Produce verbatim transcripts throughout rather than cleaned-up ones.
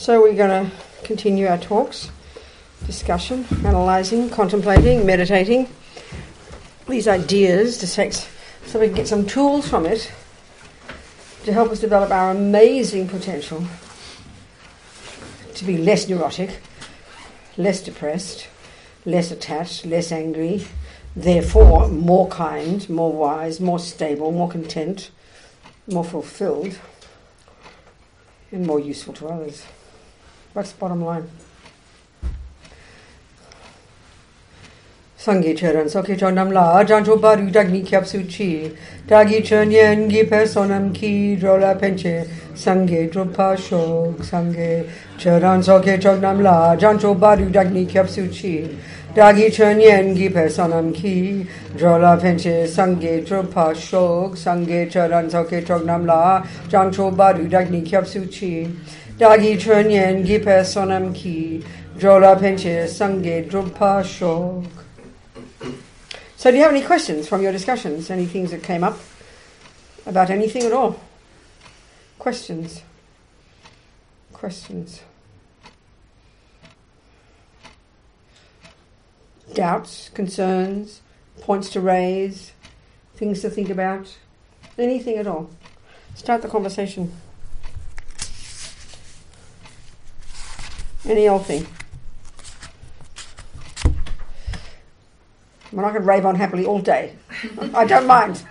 So we're going to continue our talks, discussion, analysing, contemplating, meditating, these ideas to take, so we can get some tools from it to help us develop our amazing potential to be less neurotic, less depressed, less attached, less angry, therefore more kind, more wise, more stable, more content, more fulfilled, and more useful to others. That's the bottom line. Sangye cheran soke chonam la jancho baru dagni kyapsu chi dagi chonyen gi personam ki drola penche sangye dropa shok sangye cheran soke chonam la jancho baru dagni kyapsu chi dagi chonyen gi personam ki drola penche sangye dropa shok sangye cheran soke chonam la jancho baru dagni kyapsu chi dagi chonyen gi personam ki drola penche sangye dropa shok. So do you have any questions from your discussions? Any things that came up about anything at all? Questions? Questions? Doubts, concerns, points to raise, things to think about? Anything at all? Start the conversation. Any old thing. I mean, I could rave on happily all day. I don't mind.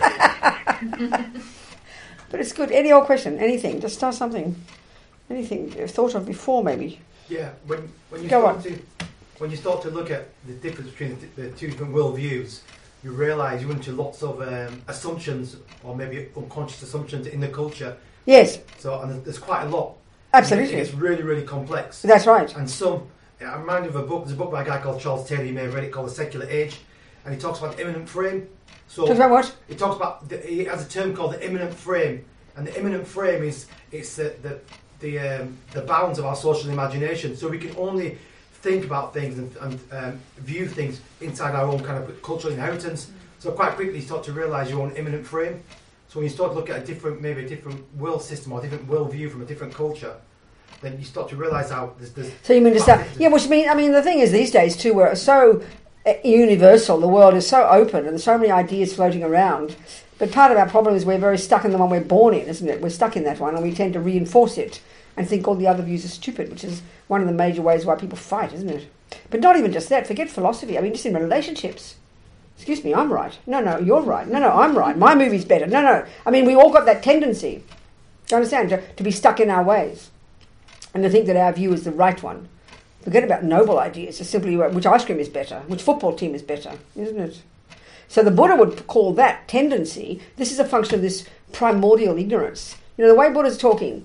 But it's good. Any old question, anything. Just start something. Anything you've thought of before, maybe. Yeah, when, when, you Go start on. to, when you start to look at the difference between the, the two different worldviews, you realise you into lots of um, assumptions, or maybe unconscious assumptions in the culture. Yes. So, and there's quite a lot. Absolutely. It's really, really complex. That's right. And some... I remind you of a book. There's a book by a guy called Charles Taylor. You may have read it, called The Secular Age, and he talks about the immanent frame. So Talks about what? He talks about. The, he has a term called the immanent frame, and the immanent frame is it's the the the, um, the bounds of our social imagination. So we can only think about things and, and um, view things inside our own kind of cultural inheritance. Mm. So quite quickly you start to realise your own immanent frame. So when you start to look at a different, maybe a different world system or a different world view from a different culture, then you start to realise how there's, there's... So you mean to start... Yeah, which mean, I mean, the thing is these days too, we're so universal, the world is so open and there's so many ideas floating around, but part of our problem is we're very stuck in the one we're born in, isn't it? We're stuck in that one and we tend to reinforce it and think all the other views are stupid, which is one of the major ways why people fight, isn't it? But not even just that, forget philosophy, I mean, just in relationships. Excuse me, I'm right. No, no, you're right. No, no, I'm right. My movie's better. No, no. I mean, we all got that tendency, do you understand, to, to be stuck in our ways. And to think that our view is the right one. Forget about noble ideas. Just simply which ice cream is better, which football team is better, isn't it? So the Buddha would call that tendency, this is a function of this primordial ignorance. You know, the way Buddha's talking,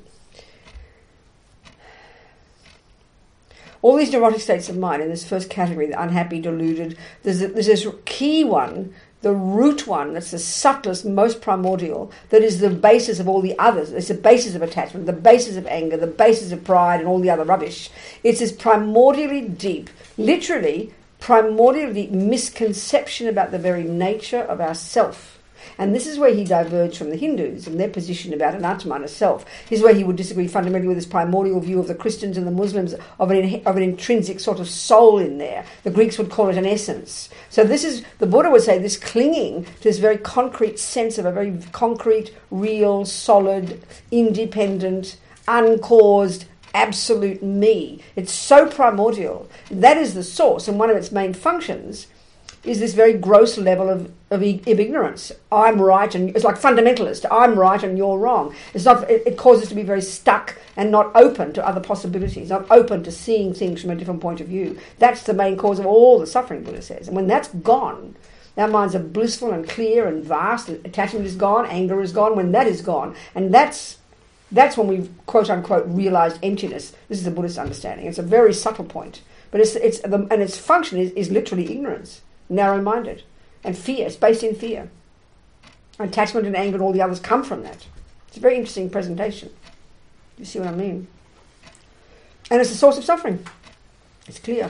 all these neurotic states of mind in this first category, the unhappy, deluded, there's, a, there's this key one, the root one, that's the subtlest, most primordial, that is the basis of all the others. It's the basis of attachment, the basis of anger, the basis of pride and all the other rubbish. It's this primordially deep, literally primordially deep misconception about the very nature of ourself. And this is where he diverged from the Hindus and their position about an Atman, a self. This is where he would disagree fundamentally with this primordial view of the Christians and the Muslims of an, of an intrinsic sort of soul in there. The Greeks would call it an essence. So this is, the Buddha would say, this clinging to this very concrete sense of a very concrete, real, solid, independent, uncaused, absolute me. It's so primordial. That is the source, and one of its main functions is this very gross level of, of, of ignorance. I'm right, and it's like fundamentalist. I'm right and you're wrong. It's not. It, it causes us to be very stuck and not open to other possibilities, not open to seeing things from a different point of view. That's the main cause of all the suffering, Buddha says. And when that's gone, our minds are blissful and clear and vast. Attachment is gone, anger is gone. When that is gone, and that's that's when we've quote unquote realised emptiness. This is the Buddhist understanding. It's a very subtle point, but it's it's the, and its function is, is literally ignorance. Narrow-minded and fear. It's based in fear. Attachment and anger and all the others come from that. It's a very interesting presentation. You see what I mean? And it's the source of suffering. It's clear.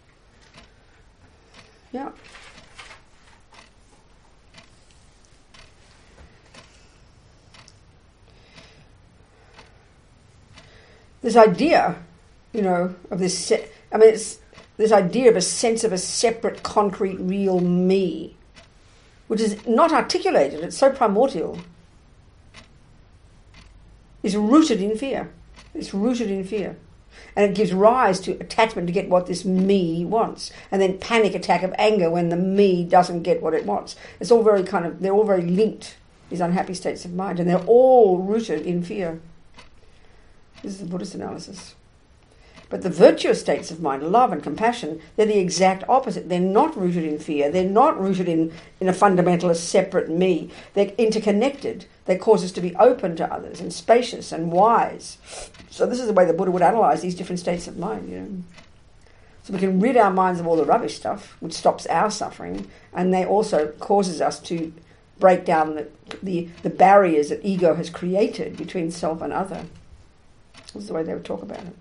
Yeah. this idea, you know, of this, se- I mean, it's this idea of a sense of a separate, concrete, real me, which is not articulated, it's so primordial, is rooted in fear. It's rooted in fear. And it gives rise to attachment to get what this me wants. And then panic attack of anger when the me doesn't get what it wants. It's all very kind of, they're all very linked, these unhappy states of mind. And they're all rooted in fear. This is the Buddhist analysis. But the virtuous states of mind, love and compassion, they're the exact opposite. They're not rooted in fear. They're not rooted in, in a fundamentalist separate me. They're interconnected. They cause us to be open to others and spacious and wise. So this is the way the Buddha would analyse these different states of mind, you know. So we can rid our minds of all the rubbish stuff, which stops our suffering, and they also causes us to break down the, the, the barriers that ego has created between self and other. This is the way they would talk about it.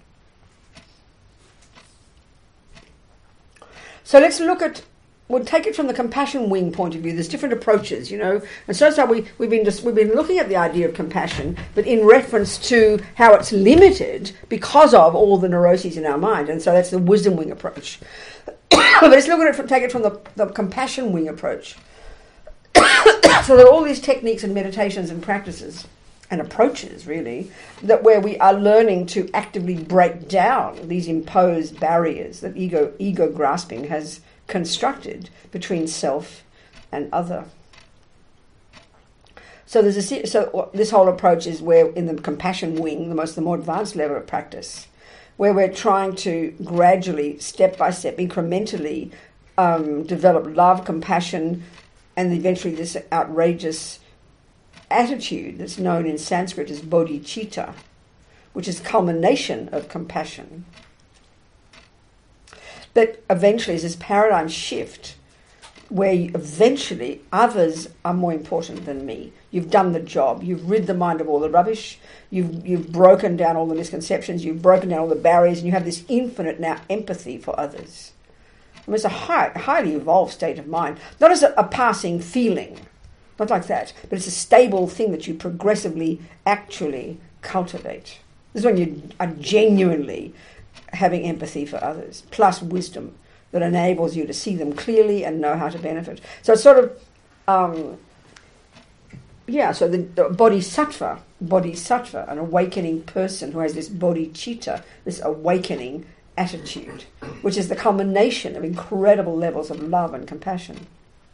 So let's look at, we'll take it from the compassion wing point of view. There's different approaches, you know. And so far we, we've been just, we've been looking at the idea of compassion, but in reference to how it's limited because of all the neuroses in our mind. And so that's the wisdom wing approach. But let's look at it from, take it from the, the compassion wing approach. So there are all these techniques and meditations and practices and approaches, really, that where we are learning to actively break down these imposed barriers that ego ego grasping has constructed between self and other. So there's a so this whole approach is where in the compassion wing, the most the more advanced level of practice, where we're trying to gradually, step by step, incrementally um, develop love, compassion, and eventually this outrageous attitude that's known in Sanskrit as bodhicitta, which is culmination of compassion. That eventually is this paradigm shift where eventually others are more important than me. You've done the job. You've rid the mind of all the rubbish. You've you've broken down all the misconceptions. You've broken down all the barriers, and you have this infinite now empathy for others. I mean, it's a high, highly evolved state of mind, not as a, a passing feeling. Not like that, but it's a stable thing that you progressively actually cultivate. This is when you are genuinely having empathy for others, plus wisdom that enables you to see them clearly and know how to benefit. So it's sort of, um, yeah, so the, the bodhisattva, bodhisattva, an awakening person who has this bodhicitta, this awakening attitude, which is the culmination of incredible levels of love and compassion.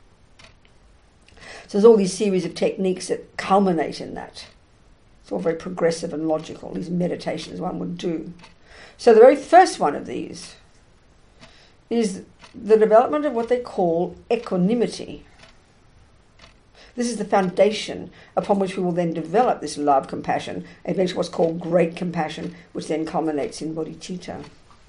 So there's all these series of techniques that culminate in that. It's all very progressive and logical, these meditations one would do. So the very first one of these is the development of what they call equanimity. This is the foundation upon which we will then develop this love, compassion, and eventually what's called great compassion, which then culminates in bodhicitta.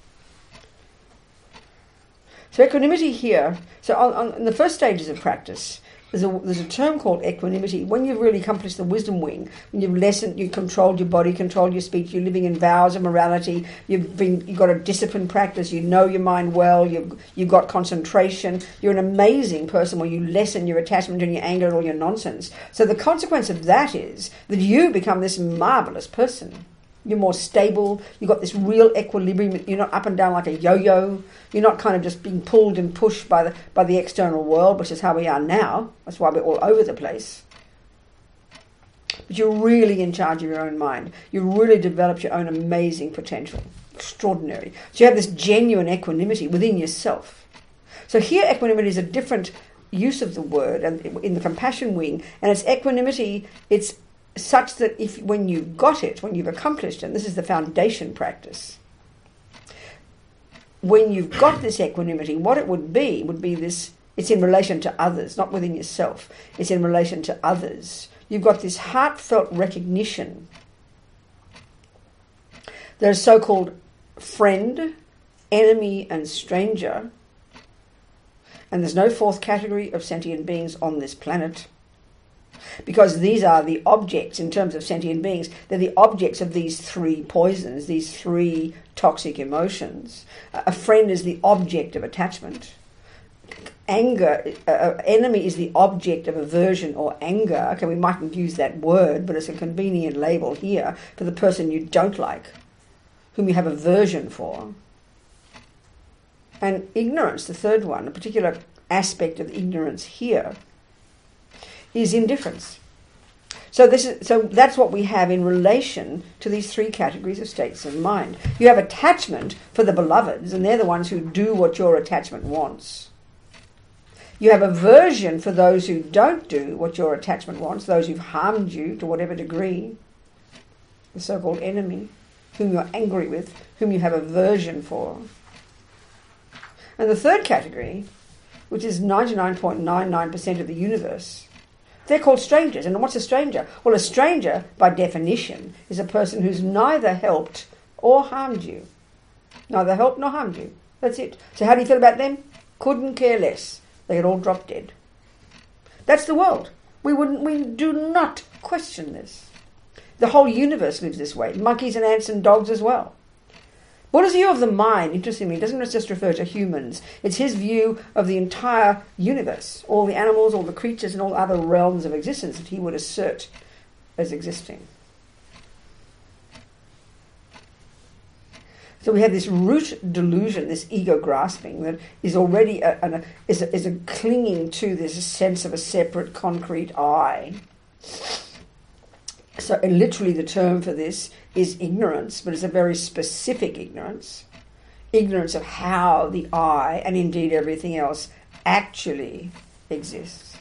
So equanimity here, so on, on in the first stages of practice, There's a, there's a term called equanimity. When you've really accomplished the wisdom wing, when you've lessened, you've controlled your body, controlled your speech, you're living in vows of morality, you've been, you've got a disciplined practice, you know your mind well, you've, you've got concentration, you're an amazing person where you lessen your attachment and your anger and all your nonsense. So the consequence of that is that you become this marvellous person. You're more stable, you've got this real equilibrium, you're not up and down like a yo-yo, you're not kind of just being pulled and pushed by the by the external world, which is how we are now. That's why we're all over the place. But you're really in charge of your own mind. You really developed your own amazing potential. Extraordinary. So you have this genuine equanimity within yourself. So here equanimity is a different use of the word and in the compassion wing, and it's equanimity, it's such that if when you've got it, when you've accomplished it, and this is the foundation practice, when you've got this equanimity, what it would be would be this, it's in relation to others, not within yourself, it's in relation to others. You've got this heartfelt recognition that a so-called friend, enemy and stranger, and there's no fourth category of sentient beings on this planet, because these are the objects, in terms of sentient beings, they're the objects of these three poisons, these three toxic emotions. A friend is the object of attachment. Anger, uh, enemy is the object of aversion or anger. Okay, we mightn't use that word, but it's a convenient label here for the person you don't like. whom you have aversion for. And ignorance, the third one, a particular aspect of ignorance here, is indifference. So this is so that's what we have in relation to these three categories of states of mind. You have attachment for the beloveds, and they're the ones who do what your attachment wants. You have aversion for those who don't do what your attachment wants, those who've harmed you to whatever degree, the so-called enemy, whom you're angry with, whom you have aversion for. And the third category, which is ninety-nine point nine nine percent of the universe, they're called strangers. And what's a stranger? Well, a stranger, by definition, is a person who's neither helped or harmed you. Neither helped nor harmed you. That's it. So how do you feel about them? Couldn't care less. They had all dropped dead. That's the world. We wouldn't. We do not question this. The whole universe lives this way. Monkeys and ants and dogs as well. Buddha's view of the mind, interestingly, doesn't just refer to humans. It's his view of the entire universe, all the animals, all the creatures, and all other realms of existence that he would assert as existing. So we have this root delusion, this ego grasping that is already a, a, is, a, is a clinging to this sense of a separate concrete I. So and literally the term for this is ignorance, but it's a very specific ignorance. Ignorance of how the I, and indeed everything else, actually exists.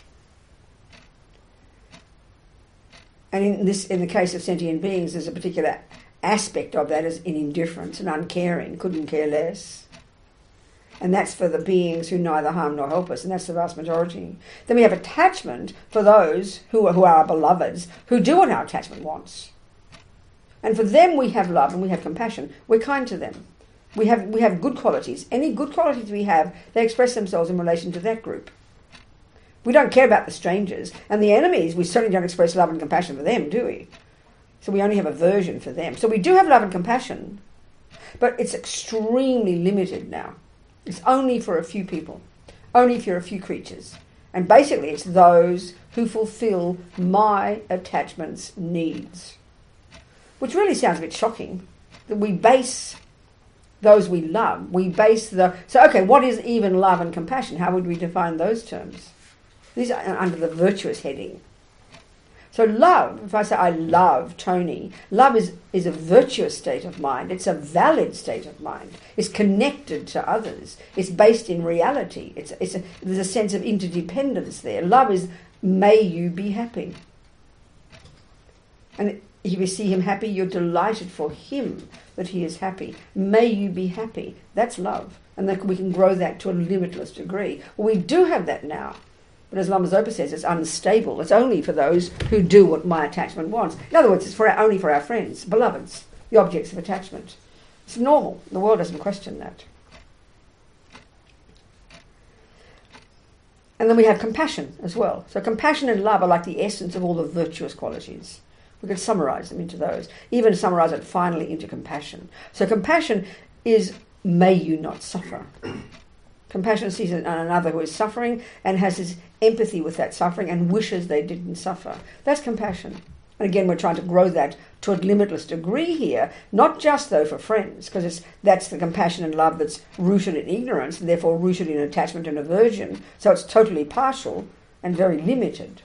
And in this, in the case of sentient beings, there's a particular aspect of that is in indifference and uncaring, couldn't care less. And that's for the beings who neither harm nor help us, and that's the vast majority. Then we have attachment for those who are, who are our beloveds, who do what our attachment wants. And for them we have love and we have compassion. We're kind to them. We have we have good qualities. Any good qualities we have, they express themselves in relation to that group. We don't care about the strangers. And the enemies, we certainly don't express love and compassion for them, do we? So we only have aversion for them. So we do have love and compassion, but it's extremely limited now. It's only for a few people, only for a few creatures. And basically it's those who fulfill my attachment's needs. Which really sounds a bit shocking, that we base those we love, we base the... So, okay, what is even love and compassion? How would we define those terms? These are under the virtuous heading. So love, if I say I love Tony, love is, is a virtuous state of mind. It's a valid state of mind. It's connected to others. It's based in reality. It's, it's a, there's a sense of interdependence there. Love is, may you be happy. And if you see him happy, you're delighted for him that he is happy. May you be happy. That's love. And that we can grow that to a limitless degree. Well, we do have that now. But as Lama Zopa says, it's unstable. It's only for those who do what my attachment wants. In other words, it's for our, only for our friends, beloveds, the objects of attachment. It's normal. The world doesn't question that. And then we have compassion as well. So compassion and love are like the essence of all the virtuous qualities. We could summarise them into those. Even summarise it finally into compassion. So compassion is, may you not suffer. Compassion sees another who is suffering and has his empathy with that suffering and wishes they didn't suffer. That's compassion. And again, we're trying to grow that to a limitless degree here, not just, though, for friends, because it's that's the compassion and love that's rooted in ignorance and therefore rooted in attachment and aversion. So it's totally partial and very limited.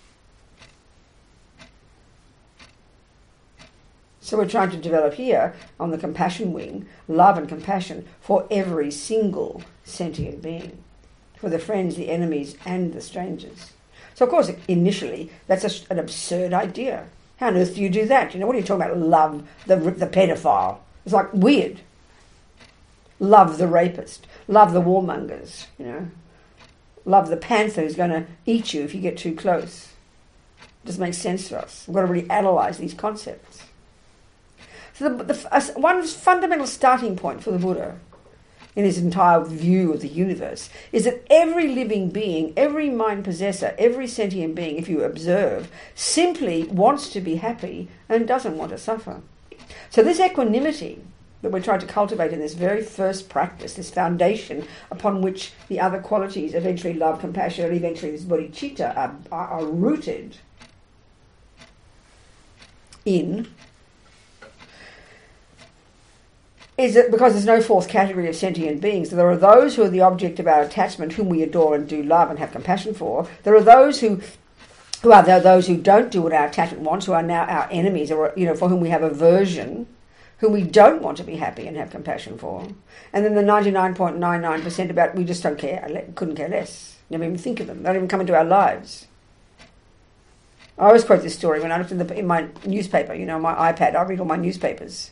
So we're trying to develop here, on the compassion wing, love and compassion for every single sentient being, for the friends, the enemies, and the strangers. So, of course, initially, that's a, an absurd idea. How on earth do you do that? You know, what are you talking about? Love the the pedophile. It's like weird. Love the rapist. Love the warmongers, you know. Love the panther who's going to eat you if you get too close. It doesn't make sense to us. We've got to really analyse these concepts. So the, the, uh, one fundamental starting point for the Buddha in his entire view of the universe is that every living being, every mind possessor, every sentient being, if you observe, simply wants to be happy and doesn't want to suffer. So this equanimity that we're trying to cultivate in this very first practice, this foundation upon which the other qualities, eventually love, compassion, and eventually this bodhicitta are, are, are rooted in, is that because there's no fourth category of sentient beings, there are those who are the object of our attachment, whom we adore and do love and have compassion for. There are those who who are there, those who don't do what our attachment wants, who are now our enemies, or, you know, for whom we have aversion, whom we don't want to be happy and have compassion for. And then the ninety-nine point nine nine percent about we just don't care, couldn't care less, never even think of them, they don't even come into our lives. I always quote this story when I looked in, the, in my newspaper, you know, my iPad, I read all my newspapers.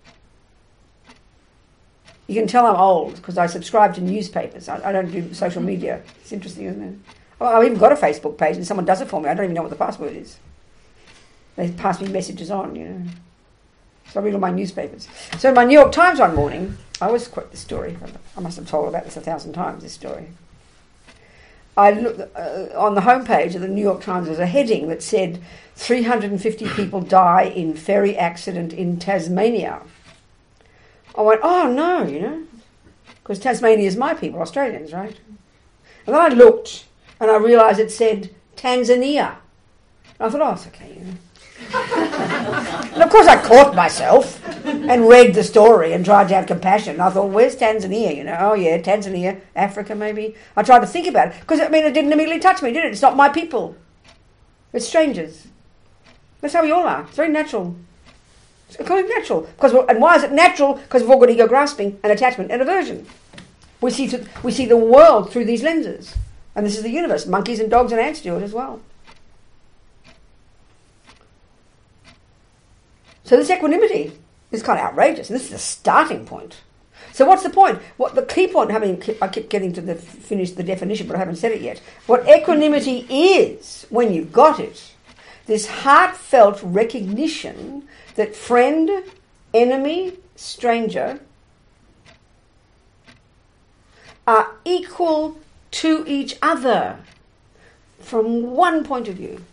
You can tell I'm old because I subscribe to newspapers. I, I don't do social media. It's interesting, isn't it? Well, I've even got a Facebook page and someone does it for me. I don't even know what the password is. They pass me messages on, you know. So I read all my newspapers. So in my New York Times one morning, I always quote this story. I must have told about this a thousand times, this story. I looked uh, on the homepage of the New York Times, there's a heading that said three hundred fifty people die in ferry accident in Tasmania. I went, oh no, you know, because Tasmania is my people, Australians, right? And then I looked and I realised it said Tanzania. And I thought, oh, it's okay, you know. And of course I caught myself and read the story and tried to have compassion. And I thought, where's Tanzania, you know? Oh yeah, Tanzania, Africa maybe. I tried to think about it because, I mean, it didn't immediately touch me, did it? It's not my people. It's strangers. That's how we all are. It's very natural. It's completely natural. Because, and why is it natural? Because we've all got ego grasping and attachment and aversion. We see, th- we see the world through these lenses. And this is the universe. Monkeys and dogs and ants do it as well. So this equanimity is kind of outrageous. And this is a starting point. So what's the point? What the key point, I mean, I keep getting to the finish the definition, but I haven't said it yet. What equanimity is, when you've got it, this heartfelt recognition that friend, enemy, stranger are equal to each other from one point of view.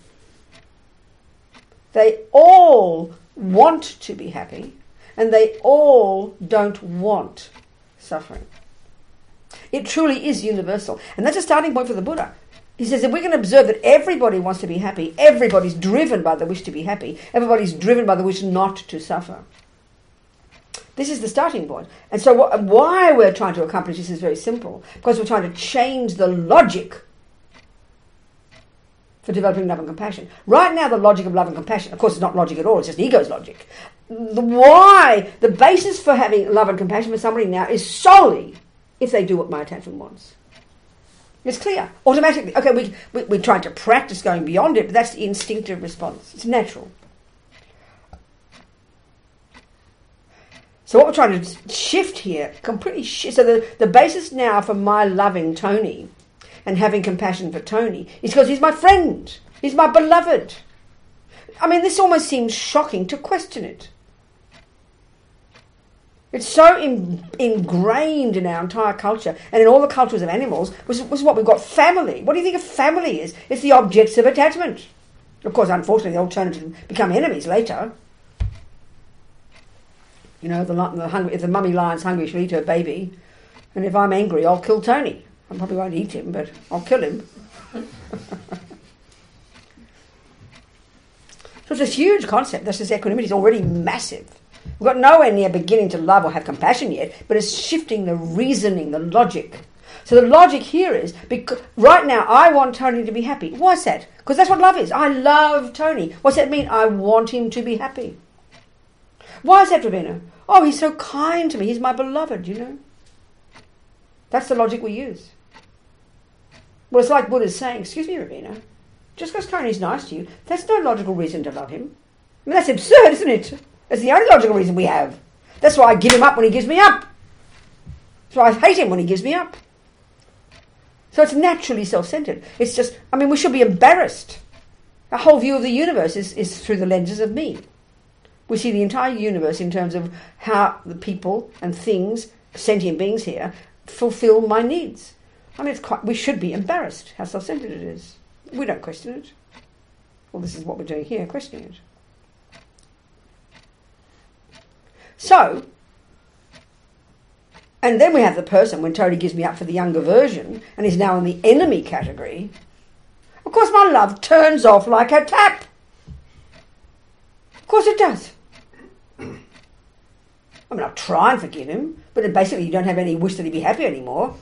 They all want to be happy and they all don't want suffering. It truly is universal. And that's a starting point for the Buddha. He says, if we can observe that everybody wants to be happy, everybody's driven by the wish to be happy, everybody's driven by the wish not to suffer. This is the starting point. And so what, why we're trying to accomplish this is very simple. Because we're trying to change the logic for developing love and compassion. Right now, the logic of love and compassion, of course, it's not logic at all, it's just ego's logic. The why, the basis for having love and compassion for somebody now is solely if they do what my attachment wants. It's clear, automatically. Okay, we, we, we're trying to practice going beyond it, but that's the instinctive response. It's natural. So what we're trying to shift here, completely shift. So the, the basis now for my loving Tony and having compassion for Tony is because he's my friend. He's my beloved. I mean, this almost seems shocking to question it. It's so in, ingrained in our entire culture and in all the cultures of animals, which is what we've got, family. What do you think a family is? It's the objects of attachment. Of course, unfortunately, the alternatives become enemies later. You know, the, the hungry, if the mummy lion's hungry, she'll eat her baby. And if I'm angry, I'll kill Tony. I probably won't eat him, but I'll kill him. So it's a huge concept. This is equanimity. It's already massive. We've got nowhere near beginning to love or have compassion yet, but it's shifting the reasoning, the logic. So the logic here is, because right now I want Tony to be happy. Why's that? Because that's what love is. I love Tony. What's that mean? I want him to be happy. Why is that, Ravina? Oh, he's so kind to me. He's my beloved, you know. That's the logic we use. Well, it's like Buddha's saying, excuse me, Ravina, just because Tony's nice to you, that's no logical reason to love him. I mean, that's absurd, isn't it? That's the only logical reason we have. That's why I give him up when he gives me up. That's why I hate him when he gives me up. So it's naturally self-centered. It's just, I mean, we should be embarrassed. Our whole view of the universe is, is through the lenses of me. We see the entire universe in terms of how the people and things, sentient beings here, fulfill my needs. I mean, it's quite, we should be embarrassed how self-centered it is. We don't question it. Well, this is what we're doing here, questioning it. So, and then we have the person, when Tony gives me up for the younger version and is now in the enemy category, of course my love turns off like a tap. Of course it does. I mean, I'll try and forgive him, but basically you don't have any wish that he be happy anymore.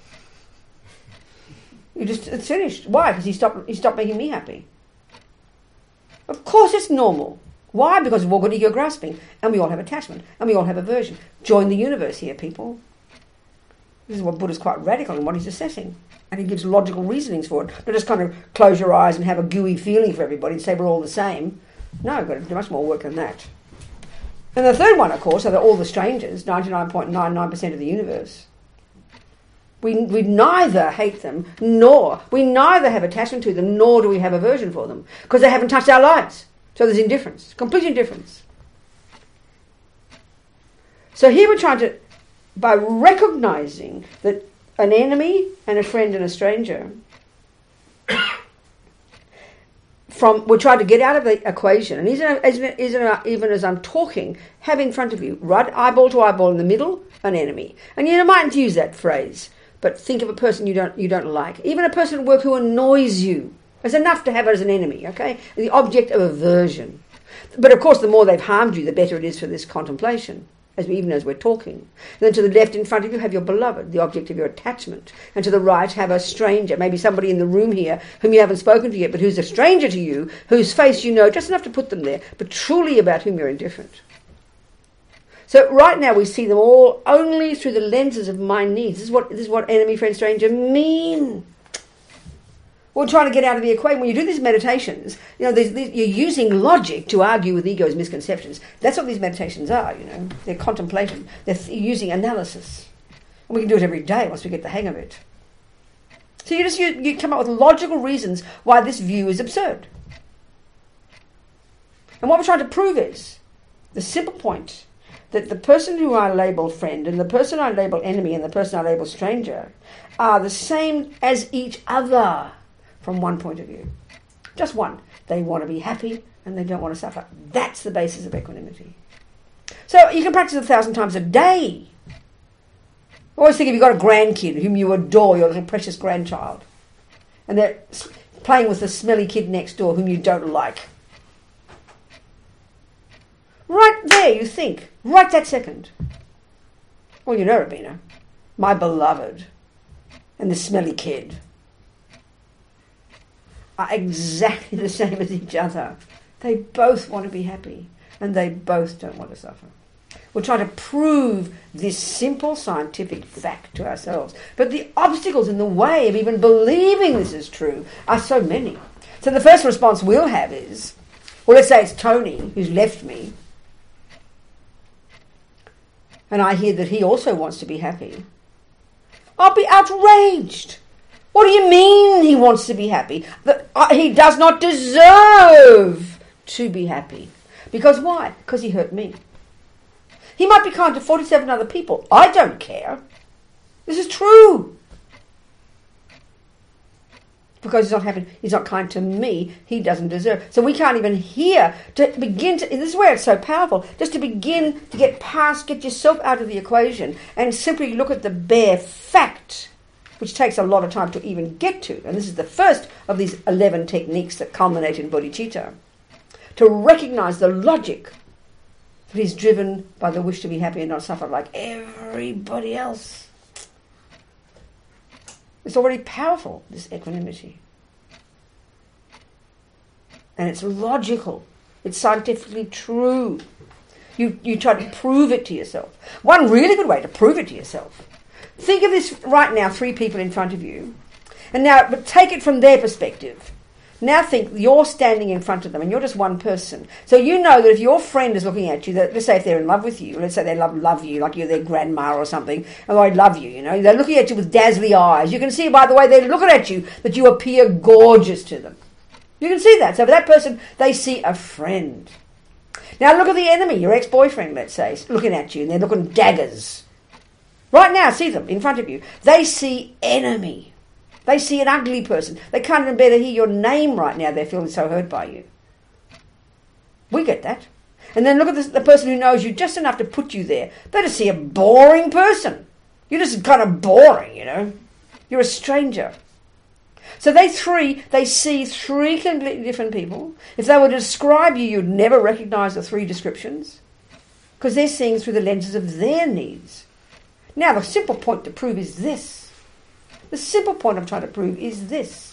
You just, it's finished. Why? Because he stopped, he stopped making me happy. Of course it's normal. Why? Because we've all got ego grasping, and we all have attachment, and we all have aversion. Join the universe here, people. This is what Buddha's quite radical in what he's assessing. And he gives logical reasonings for it. Not just kind of close your eyes and have a gooey feeling for everybody and say we're all the same. No, we've got to do much more work than that. And the third one, of course, are the, all the strangers, ninety-nine point nine nine percent of the universe. We, we neither hate them, nor, we neither have attachment to them, nor do we have aversion for them, because they haven't touched our lives. So there's indifference, complete indifference. So here we're trying to, by recognising that an enemy and a friend and a stranger, from we're trying to get out of the equation, and isn't, isn't, isn't, even as I'm talking, have in front of you, right eyeball to eyeball in the middle, an enemy. And you mightn't use that phrase, but think of a person you don't you don't like. Even a person at work who annoys you. It's enough to have it as an enemy, okay? The object of aversion. But of course, the more they've harmed you, the better it is for this contemplation, as we, even as we're talking. And then to the left in front of you have your beloved, the object of your attachment. And to the right have a stranger, maybe somebody in the room here whom you haven't spoken to yet, but who's a stranger to you, whose face you know just enough to put them there, but truly about whom you're indifferent. So right now we see them all only through the lenses of my needs. This is what this is what enemy, friend, stranger mean. We're trying to get out of the equation. When you do these meditations, you know, these, these, you're using logic to argue with ego's misconceptions. That's what these meditations are, you know. They're contemplation. They're th- using analysis. And we can do it every day once we get the hang of it. So you just you, you come up with logical reasons why this view is absurd. And what we're trying to prove is the simple point that the person who I label friend and the person I label enemy and the person I label stranger are the same as each other from one point of view. Just one. They want to be happy and they don't want to suffer. That's the basis of equanimity. So you can practice a thousand times a day. Always think if you've got a grandkid whom you adore, your little precious grandchild, and they're playing with the smelly kid next door whom you don't like. Right there, you think, right that second. Well, you know, Rabina, my beloved and the smelly kid are exactly the same as each other. They both want to be happy and they both don't want to suffer. We're trying to prove this simple scientific fact to ourselves. But the obstacles in the way of even believing this is true are so many. So the first response we'll have is, well, let's say it's Tony who's left me, and I hear that he also wants to be happy. I'll be outraged. What do you mean he wants to be happy? That uh, he does not deserve to be happy. Because why? Because he hurt me. He might be kind to forty-seven other people. I don't care. This is true. Because he's not having, he's not kind to me, he doesn't deserve. So we can't even hear to begin to, this is where it's so powerful, just to begin to get past, get yourself out of the equation and simply look at the bare fact, which takes a lot of time to even get to. And this is the first of these eleven techniques that culminate in bodhicitta. To recognize the logic that is driven by the wish to be happy and not suffer like everybody else. It's already powerful, this equanimity. And it's logical. It's scientifically true. You, you try to prove it to yourself. One really good way to prove it to yourself. Think of this right now, three people in front of you. And now, but take it from their perspective. Now think you're standing in front of them and you're just one person. So you know that if your friend is looking at you, that, let's say if they're in love with you, let's say they love love you, like you're their grandma or something, and I love you, you know, they're looking at you with dazzly eyes. You can see by the way they're looking at you that you appear gorgeous to them. You can see that. So for that person, they see a friend. Now look at the enemy, your ex-boyfriend, let's say, looking at you, and they're looking daggers. Right now, see them in front of you. They see enemy. They see an ugly person. They can't even bear to hear your name right now. They're feeling so hurt by you. We get that. And then look at this, the person who knows you just enough to put you there. They just see a boring person. You're just kind of boring, you know. You're a stranger. So they three, they see three completely different people. If they were to describe you, you'd never recognise the three descriptions. because they're seeing through the lenses of their needs. Now, the simple point to prove is this. The simple point I'm trying to prove is this.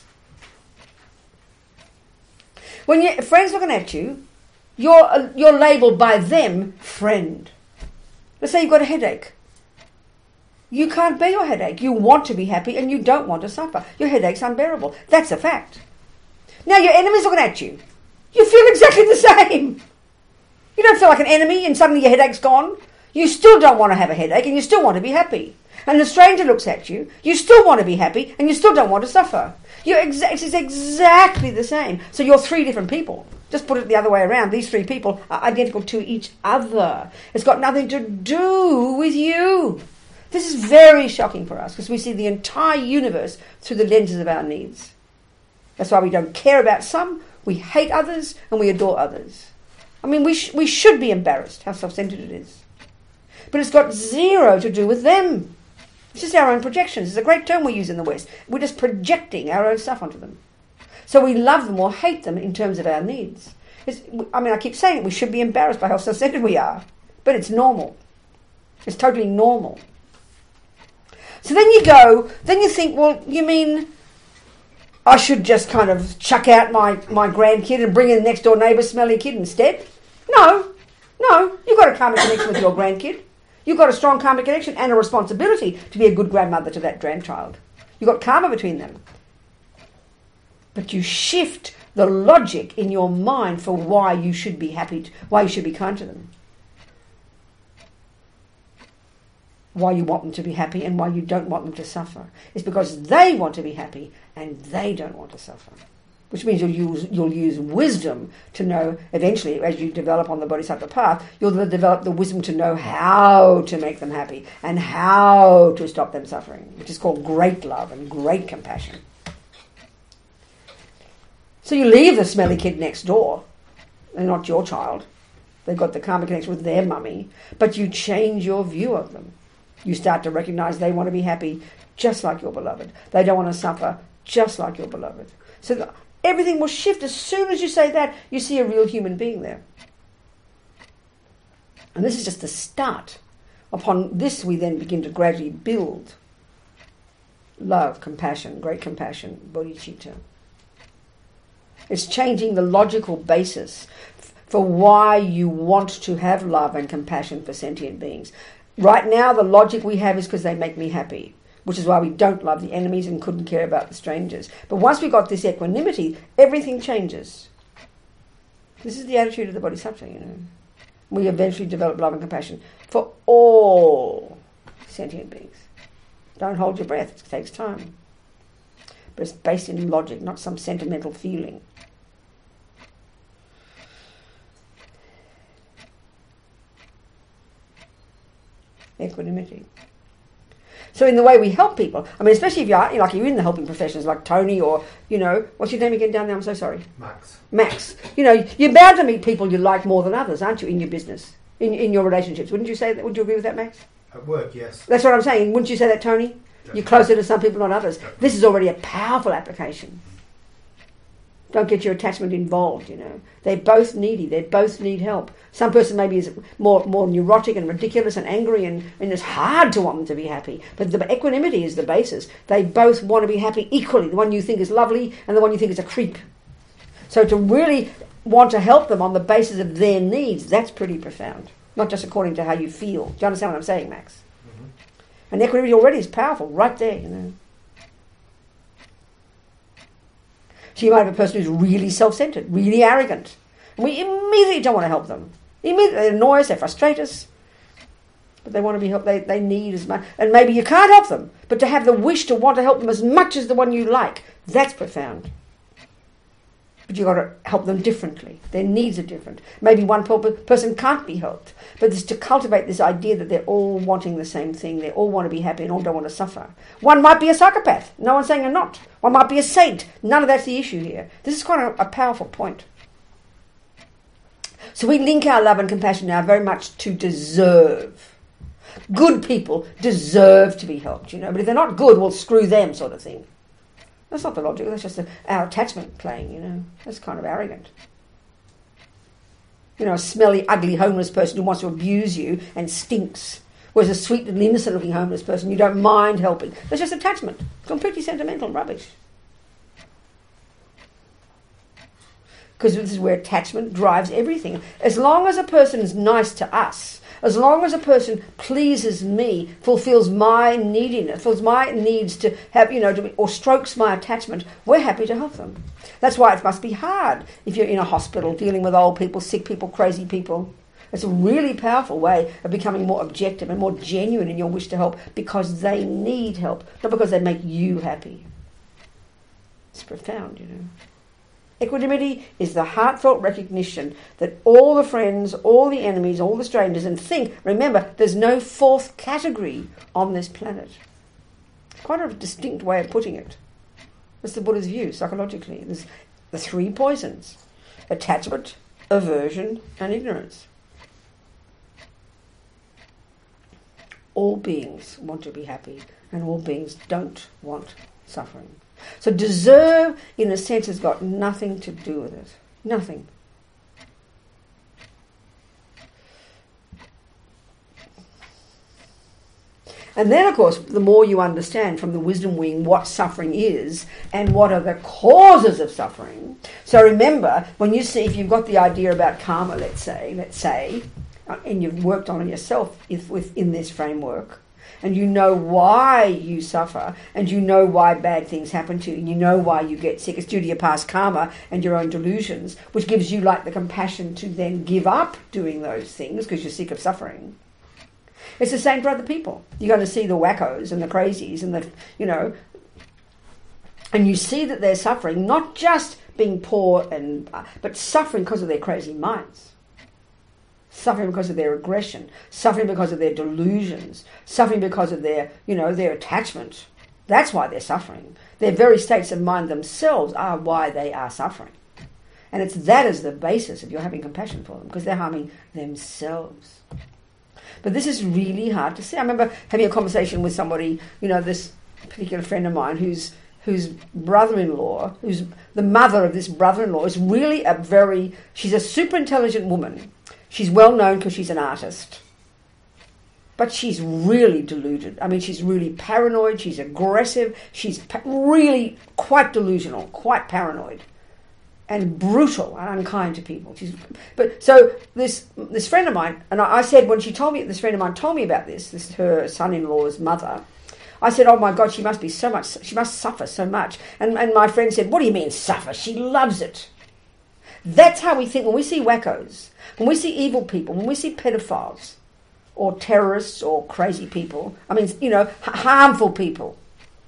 When your friend's looking at you, you're, uh, you're labelled by them friend. Let's say you've got a headache. You can't bear your headache. You want to be happy and you don't want to suffer. Your headache's unbearable. That's a fact. Now your enemy's looking at you. You feel exactly the same. You don't feel like an enemy and suddenly your headache's gone. You still don't want to have a headache and you still want to be happy. And the stranger looks at you, you still want to be happy and you still don't want to suffer. You're exa- it's exactly the same. So you're three different people. Just put it the other way around. These three people are identical to each other. It's got nothing to do with you. This is very shocking for us because we see the entire universe through the lenses of our needs. That's why we don't care about some, we hate others, and we adore others. I mean, we, sh- we should be embarrassed how self-centered it is. But it's got zero to do with them. It's just our own projections. It's a great term we use in the West. We're just projecting our own stuff onto them. So we love them or hate them in terms of our needs. It's, I mean, I keep saying it, we should be embarrassed by how self-centered we are. But it's normal. It's totally normal. So then you go, then you think, well, you mean I should just kind of chuck out my, my grandkid and bring in the next door neighbour's smelly kid instead? No, no, you've got a karmic connection with your grandkid. You've got a strong karmic connection and a responsibility to be a good grandmother to that grandchild. You've got karma between them. But you shift the logic in your mind for why you should be happy, to, why you should be kind to them. Why you want them to be happy and why you don't want them to suffer. It's because they want to be happy and they don't want to suffer. Which means you'll use you'll use wisdom to know, eventually, as you develop on the Bodhisattva path, you'll develop the wisdom to know how to make them happy and how to stop them suffering, which is called great love and great compassion. So you leave the smelly kid next door. They're not your child. They've got the karmic connection with their mummy, but you change your view of them. You start to recognise they want to be happy just like your beloved. They don't want to suffer just like your beloved. So the, everything will shift. As soon as you say that, you see a real human being there. And this is just the start. Upon this, we then begin to gradually build love, compassion, great compassion, bodhicitta. It's changing the logical basis for why you want to have love and compassion for sentient beings. Right now, the logic we have is because they make me happy, which is why we don't love the enemies and couldn't care about the strangers. But once we got this equanimity, everything changes. This is the attitude of the Bodhisattva, you know. We eventually develop love and compassion for all sentient beings. Don't hold your breath, it takes time. But it's based in logic, not some sentimental feeling. Equanimity. So in the way we help people, I mean, especially if you are, like you're in the helping professions like Tony or, you know, what's your name again down there? I'm so sorry. Max. Max. You know, you're bound to meet people you like more than others, aren't you, in your business, in in your relationships? Wouldn't you say that? Would you agree with that, Max? At work, yes. That's what I'm saying. Wouldn't you say that, Tony? Definitely. You're closer to some people than others. Definitely. This is already a powerful application. Don't get your attachment involved, you know. They're both needy. They both need help. Some person maybe is more more neurotic and ridiculous and angry and, and it's hard to want them to be happy. But the equanimity is the basis. They both want to be happy equally. The one you think is lovely and the one you think is a creep. So to really want to help them on the basis of their needs, that's pretty profound. Not just according to how you feel. Do you understand what I'm saying, Max? Mm-hmm. And equanimity already is powerful, right there, you know. So you might have a person who's really self-centered, really arrogant. And we immediately don't want to help them. Immediately they annoy us, they frustrate us. But they want to be helped, they, they need as much. And maybe you can't help them, but to have the wish to want to help them as much as the one you like, that's profound. But you've got to help them differently. Their needs are different. Maybe one person can't be helped. But it's to cultivate this idea that they're all wanting the same thing. They all want to be happy and all don't want to suffer. One might be a psychopath. No one's saying they're not. One might be a saint. None of that's the issue here. This is quite a, a powerful point. So we link our love and compassion now very much to deserve. Good people deserve to be helped, you know. But if they're not good, well, screw them sort of thing. That's not the logic, that's just a, our attachment playing, you know. That's kind of arrogant. You know, a smelly, ugly homeless person who wants to abuse you and stinks. Whereas a sweet and innocent-looking homeless person you don't mind helping. That's just attachment. Completely sentimental rubbish. Because this is where attachment drives everything. As long as a person is nice to us, as long as a person pleases me, fulfills my neediness, fulfills my needs to have, you know, to be, or strokes my attachment, we're happy to help them. That's why it must be hard if you're in a hospital dealing with old people, sick people, crazy people. It's a really powerful way of becoming more objective and more genuine in your wish to help because they need help, not because they make you happy. It's profound, you know. Equanimity is the heartfelt recognition that all the friends, all the enemies, all the strangers, and think, remember, there's no fourth category on this planet. Quite a distinct way of putting it. That's the Buddha's view, psychologically. There's the three poisons: attachment, aversion, and ignorance. All beings want to be happy, and all beings don't want suffering. So deserve, in a sense, has got nothing to do with it. Nothing. And then, of course, the more you understand from the wisdom wing what suffering is and what are the causes of suffering. So remember, when you see, if you've got the idea about karma, let's say, let's say, and you've worked on it yourself if, within this framework, and you know why you suffer, and you know why bad things happen to you, and you know why you get sick. It's due to your past karma and your own delusions, which gives you like the compassion to then give up doing those things because you're sick of suffering. It's the same for other people. You're going to see the wackos and the crazies and the, you know, and you see that they're suffering, not just being poor, and but suffering because of their crazy minds. Suffering because of their aggression, suffering because of their delusions, suffering because of their, you know, their attachment. That's why they're suffering. Their very states of mind themselves are why they are suffering. And it's that as the basis of your having compassion for them, because they're harming themselves. But this is really hard to see. I remember having a conversation with somebody, you know, this particular friend of mine whose whose brother-in-law, who's the mother of this brother-in-law, is really a very, she's a super intelligent woman. She's well known because she's an artist. But she's really deluded. I mean, she's really paranoid, she's aggressive, she's pa- really quite delusional, quite paranoid, and brutal and unkind to people. She's, but so this this friend of mine, and I, I said when she told me, this friend of mine told me about this, this her son-in-law's mother, I said, oh my God, she must be so much, she must suffer so much. And, and my friend said, what do you mean suffer? She loves it. That's how we think when we see wackos, when we see evil people, when we see pedophiles, or terrorists, or crazy people, I mean, you know, harmful people.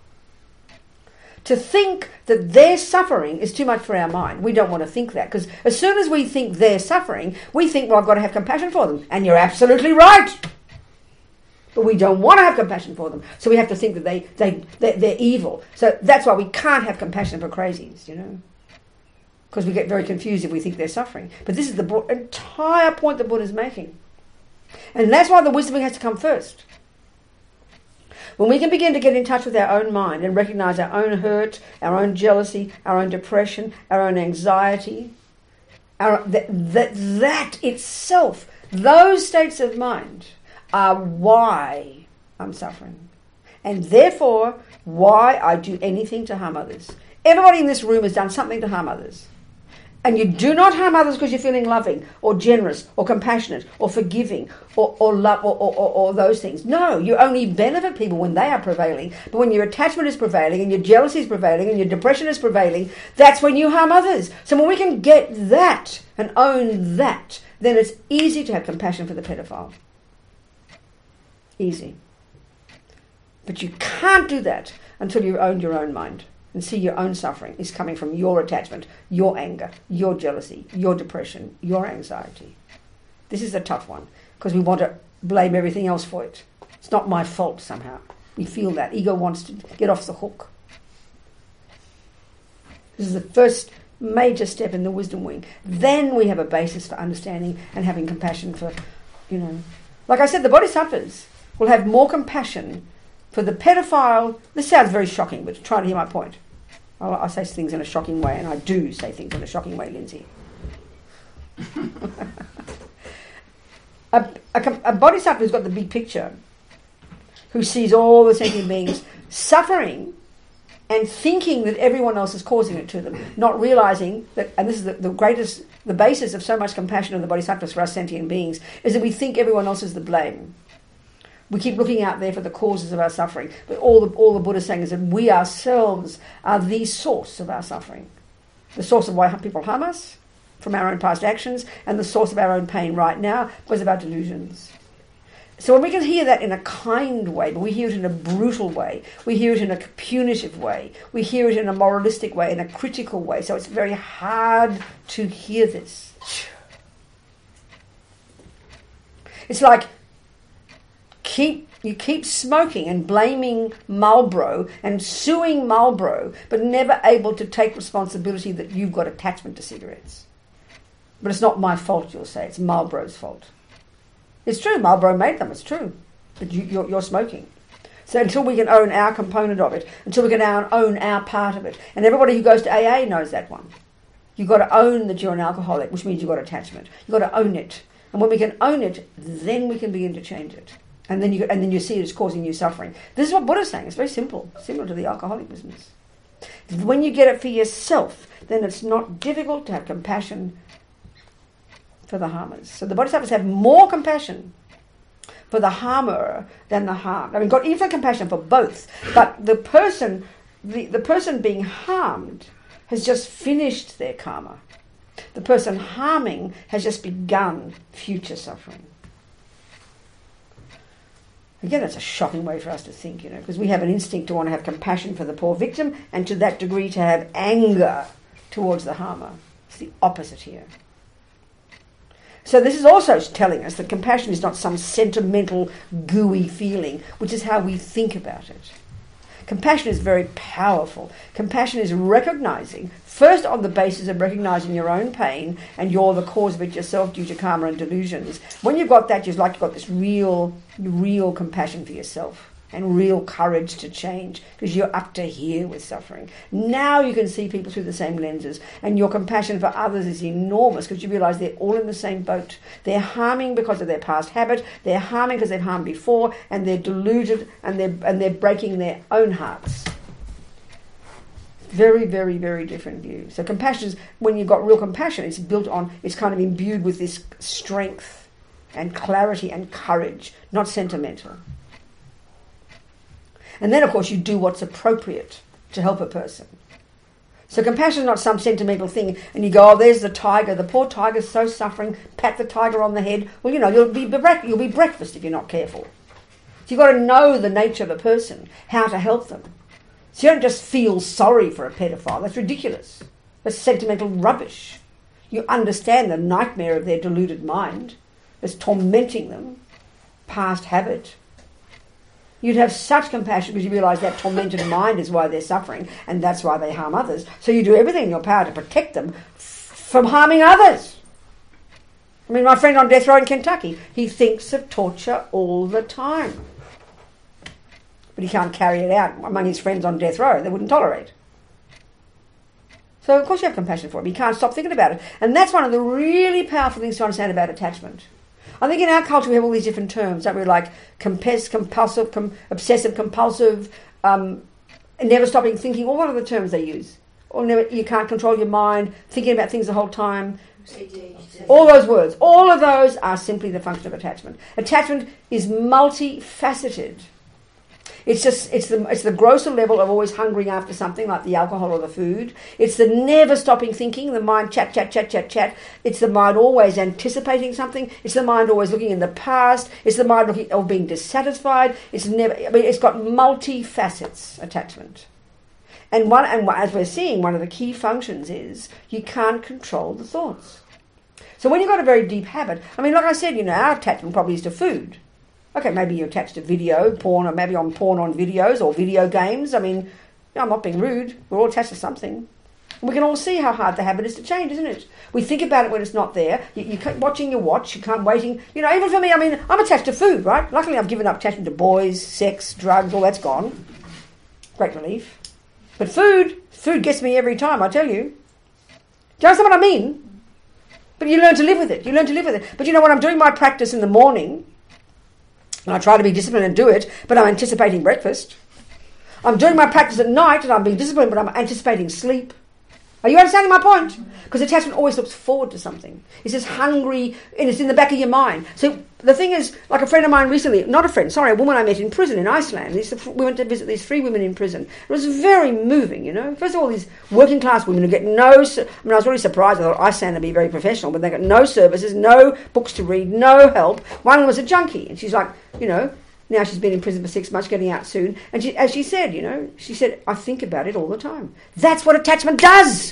To think that their suffering is too much for our mind. We don't want to think that, because as soon as we think they're suffering, we think, well, I've got to have compassion for them. And you're absolutely right. But we don't want to have compassion for them. So we have to think that they, they, they're, they're evil. So that's why we can't have compassion for crazies, you know. Because we get very confused if we think they're suffering. But this is the entire point the Buddha's making. And that's why the wisdom has to come first. When we can begin to get in touch with our own mind and recognize our own hurt, our own jealousy, our own depression, our own anxiety, our, that, that, that itself, those states of mind are why I'm suffering. And therefore, why I do anything to harm others. Everybody in this room has done something to harm others. And you do not harm others because you're feeling loving or generous or compassionate or forgiving or, or love or, or, or, or those things. No, you only benefit people when they are prevailing. But when your attachment is prevailing and your jealousy is prevailing and your depression is prevailing, that's when you harm others. So when we can get that and own that, then it's easy to have compassion for the pedophile. Easy. But you can't do that until you've owned your own mind. And see your own suffering is coming from your attachment, your anger, your jealousy, your depression, your anxiety. This is a tough one because we want to blame everything else for it. It's not my fault somehow. We feel that. Ego wants to get off the hook. This is the first major step in the wisdom wing. Then we have a basis for understanding and having compassion for, you know. Like I said, the bodhisattvas will have more compassion for the pedophile. This sounds very shocking, but try to hear my point. I'll, I'll say things in a shocking way, and I do say things in a shocking way, Lindsay. a, a, a bodhisattva who's got the big picture, who sees all the sentient beings suffering and thinking that everyone else is causing it to them, not realizing that, and this is the, the greatest, the basis of so much compassion of the bodhisattvas for us sentient beings, is that we think everyone else is the blame. We keep looking out there for the causes of our suffering, but all the, all the Buddha is saying is that we ourselves are the source of our suffering. The source of why people harm us, from our own past actions, and the source of our own pain right now because of our delusions. So when we can hear that in a kind way, but we hear it in a brutal way, we hear it in a punitive way, we hear it in a moralistic way, in a critical way, so it's very hard to hear this. It's like keep you keep smoking and blaming Marlboro and suing Marlboro, but never able to take responsibility that you've got attachment to cigarettes. But it's not my fault, you'll say, it's Marlboro's fault. It's true, Marlboro made them, it's true. But you, you're, you're smoking. So until we can own our component of it, until we can own our part of it, and everybody who goes to A A knows that one. You've got to own that you're an alcoholic, which means you've got attachment. You've got to own it. And when we can own it, then we can begin to change it. And then you and then you see it as causing you suffering. This is what Buddha's saying. It's very simple, similar to the alcoholic business. When you get it for yourself, then it's not difficult to have compassion for the harmers. So the bodhisattvas have more compassion for the harmer than the harmed. I mean, got infinite compassion for both, but the person, the, the person being harmed has just finished their karma. The person harming has just begun future suffering. Again, that's a shocking way for us to think, you know, because we have an instinct to want to have compassion for the poor victim and to that degree to have anger towards the harmer. It's the opposite here. So this is also telling us that compassion is not some sentimental, gooey feeling, which is how we think about it. Compassion is very powerful. Compassion is recognizing, first on the basis of recognizing your own pain and you're the cause of it yourself due to karma and delusions. When you've got that, you've like you've got this real, real compassion for yourself and real courage to change because you're up to here with suffering. Now you can see people through the same lenses and your compassion for others is enormous because you realise they're all in the same boat. They're harming because of their past habit, they're harming because they've harmed before, and they're deluded and they're, and they're breaking their own hearts. Very, very, very different view. So compassion is, when you've got real compassion, it's built on, it's kind of imbued with this strength and clarity and courage, not sentimental. And then, of course, you do what's appropriate to help a person. So compassion is not some sentimental thing, and you go, oh, there's the tiger, the poor tiger's so suffering, pat the tiger on the head. Well, you know, you'll be, you'll be breakfast if you're not careful. So you've got to know the nature of a person, how to help them. So you don't just feel sorry for a pedophile. That's ridiculous. That's sentimental rubbish. You understand the nightmare of their deluded mind that's tormenting them, past habit. You'd have such compassion because you realise that tormented mind is why they're suffering and that's why they harm others. So you do everything in your power to protect them f- from harming others. I mean, my friend on death row in Kentucky, he thinks of torture all the time. But he can't carry it out among his friends on death row. They wouldn't tolerate. So, of course, you have compassion for him. You can't stop thinking about it. And that's one of the really powerful things to understand about attachment. I think in our culture we have all these different terms, don't we? Like compes- compulsive, com- obsessive, compulsive, um, never stopping thinking. Or what are the terms they use? Or never, you can't control your mind, thinking about things the whole time. All those words. All of those are simply the function of attachment. Attachment is multifaceted. It's just it's the it's the grosser level of always hungering after something like the alcohol or the food. It's the never stopping thinking, the mind chat, chat, chat, chat, chat. It's the mind always anticipating something. It's the mind always looking in the past. It's the mind looking or being dissatisfied. It's never I mean it's got multi facets, attachment. And one and as we're seeing, one of the key functions is you can't control the thoughts. So when you've got a very deep habit, I mean like I said, you know, our attachment probably is to food. Okay, maybe you're attached to video, porn, or maybe on porn on videos or video games. I mean, you know, I'm not being rude. We're all attached to something. And we can all see how hard the habit is to change, isn't it? We think about it when it's not there. You, you keep watching your watch, you can't waiting. You know, even for me, I mean, I'm attached to food, right? Luckily, I've given up attachment to boys, sex, drugs, all that's gone. Great relief. But food, food gets me every time, I tell you. Do you understand what I mean? But you learn to live with it. You learn to live with it. But you know what? I'm doing my practice in the morning, and I try to be disciplined and do it, but I'm anticipating breakfast. I'm doing my practice at night, and I'm being disciplined, but I'm anticipating sleep. Are you understanding my point? Because attachment always looks forward to something. It's just hungry, and it's in the back of your mind. So the thing is, like a friend of mine recently, not a friend, sorry, a woman I met in prison in Iceland. These, we went to visit these three women in prison. It was very moving, you know. First of all, these working class women who get no, I mean, I was really surprised. I thought Iceland would be very professional, but they got no services, no books to read, no help. One was a junkie, and she's like, you know, now she's been in prison for six months, getting out soon. And she, as she said, you know, she said, I think about it all the time. That's what attachment does.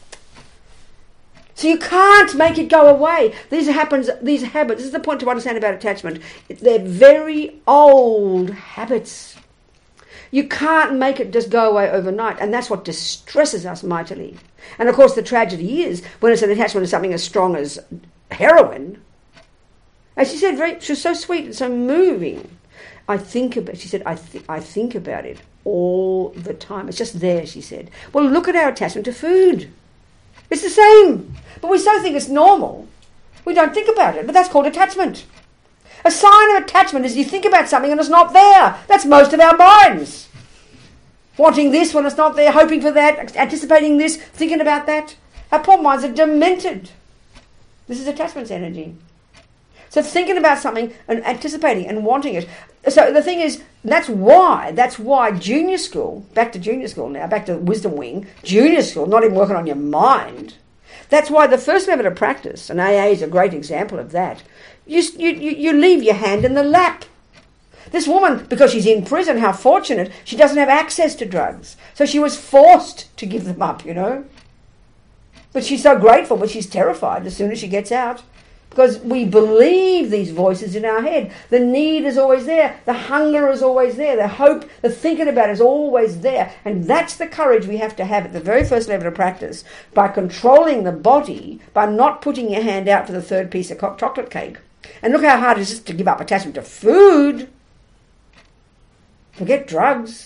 So you can't make it go away. These happens. These habits, this is the point to understand about attachment. They're very old habits. You can't make it just go away overnight. And that's what distresses us mightily. And of course the tragedy is when it's an attachment to something as strong as heroin. As she said, very, she was so sweet and so moving. I think about, she said, I, th- I think about it all the time. It's just there, she said. Well, look at our attachment to food. It's the same. But we so think it's normal. We don't think about it. But that's called attachment. A sign of attachment is you think about something and it's not there. That's most of our minds. Wanting this when it's not there, hoping for that, anticipating this, thinking about that. Our poor minds are demented. This is attachment's energy. So thinking about something and anticipating and wanting it. So the thing is, that's why, that's why junior school, back to junior school now, back to wisdom wing, junior school, not even working on your mind. That's why the first level of practice, and A A is a great example of that, you, you, you leave your hand in the lap. This woman, because she's in prison, how fortunate, she doesn't have access to drugs. So she was forced to give them up, you know. But she's so grateful, but she's terrified as soon as she gets out. Because we believe these voices in our head. The need is always there. The hunger is always there. The hope, the thinking about it is always there. And that's the courage we have to have at the very first level of practice. By controlling the body, by not putting your hand out for the third piece of co- chocolate cake. And look how hard it is to give up attachment to food. Forget drugs.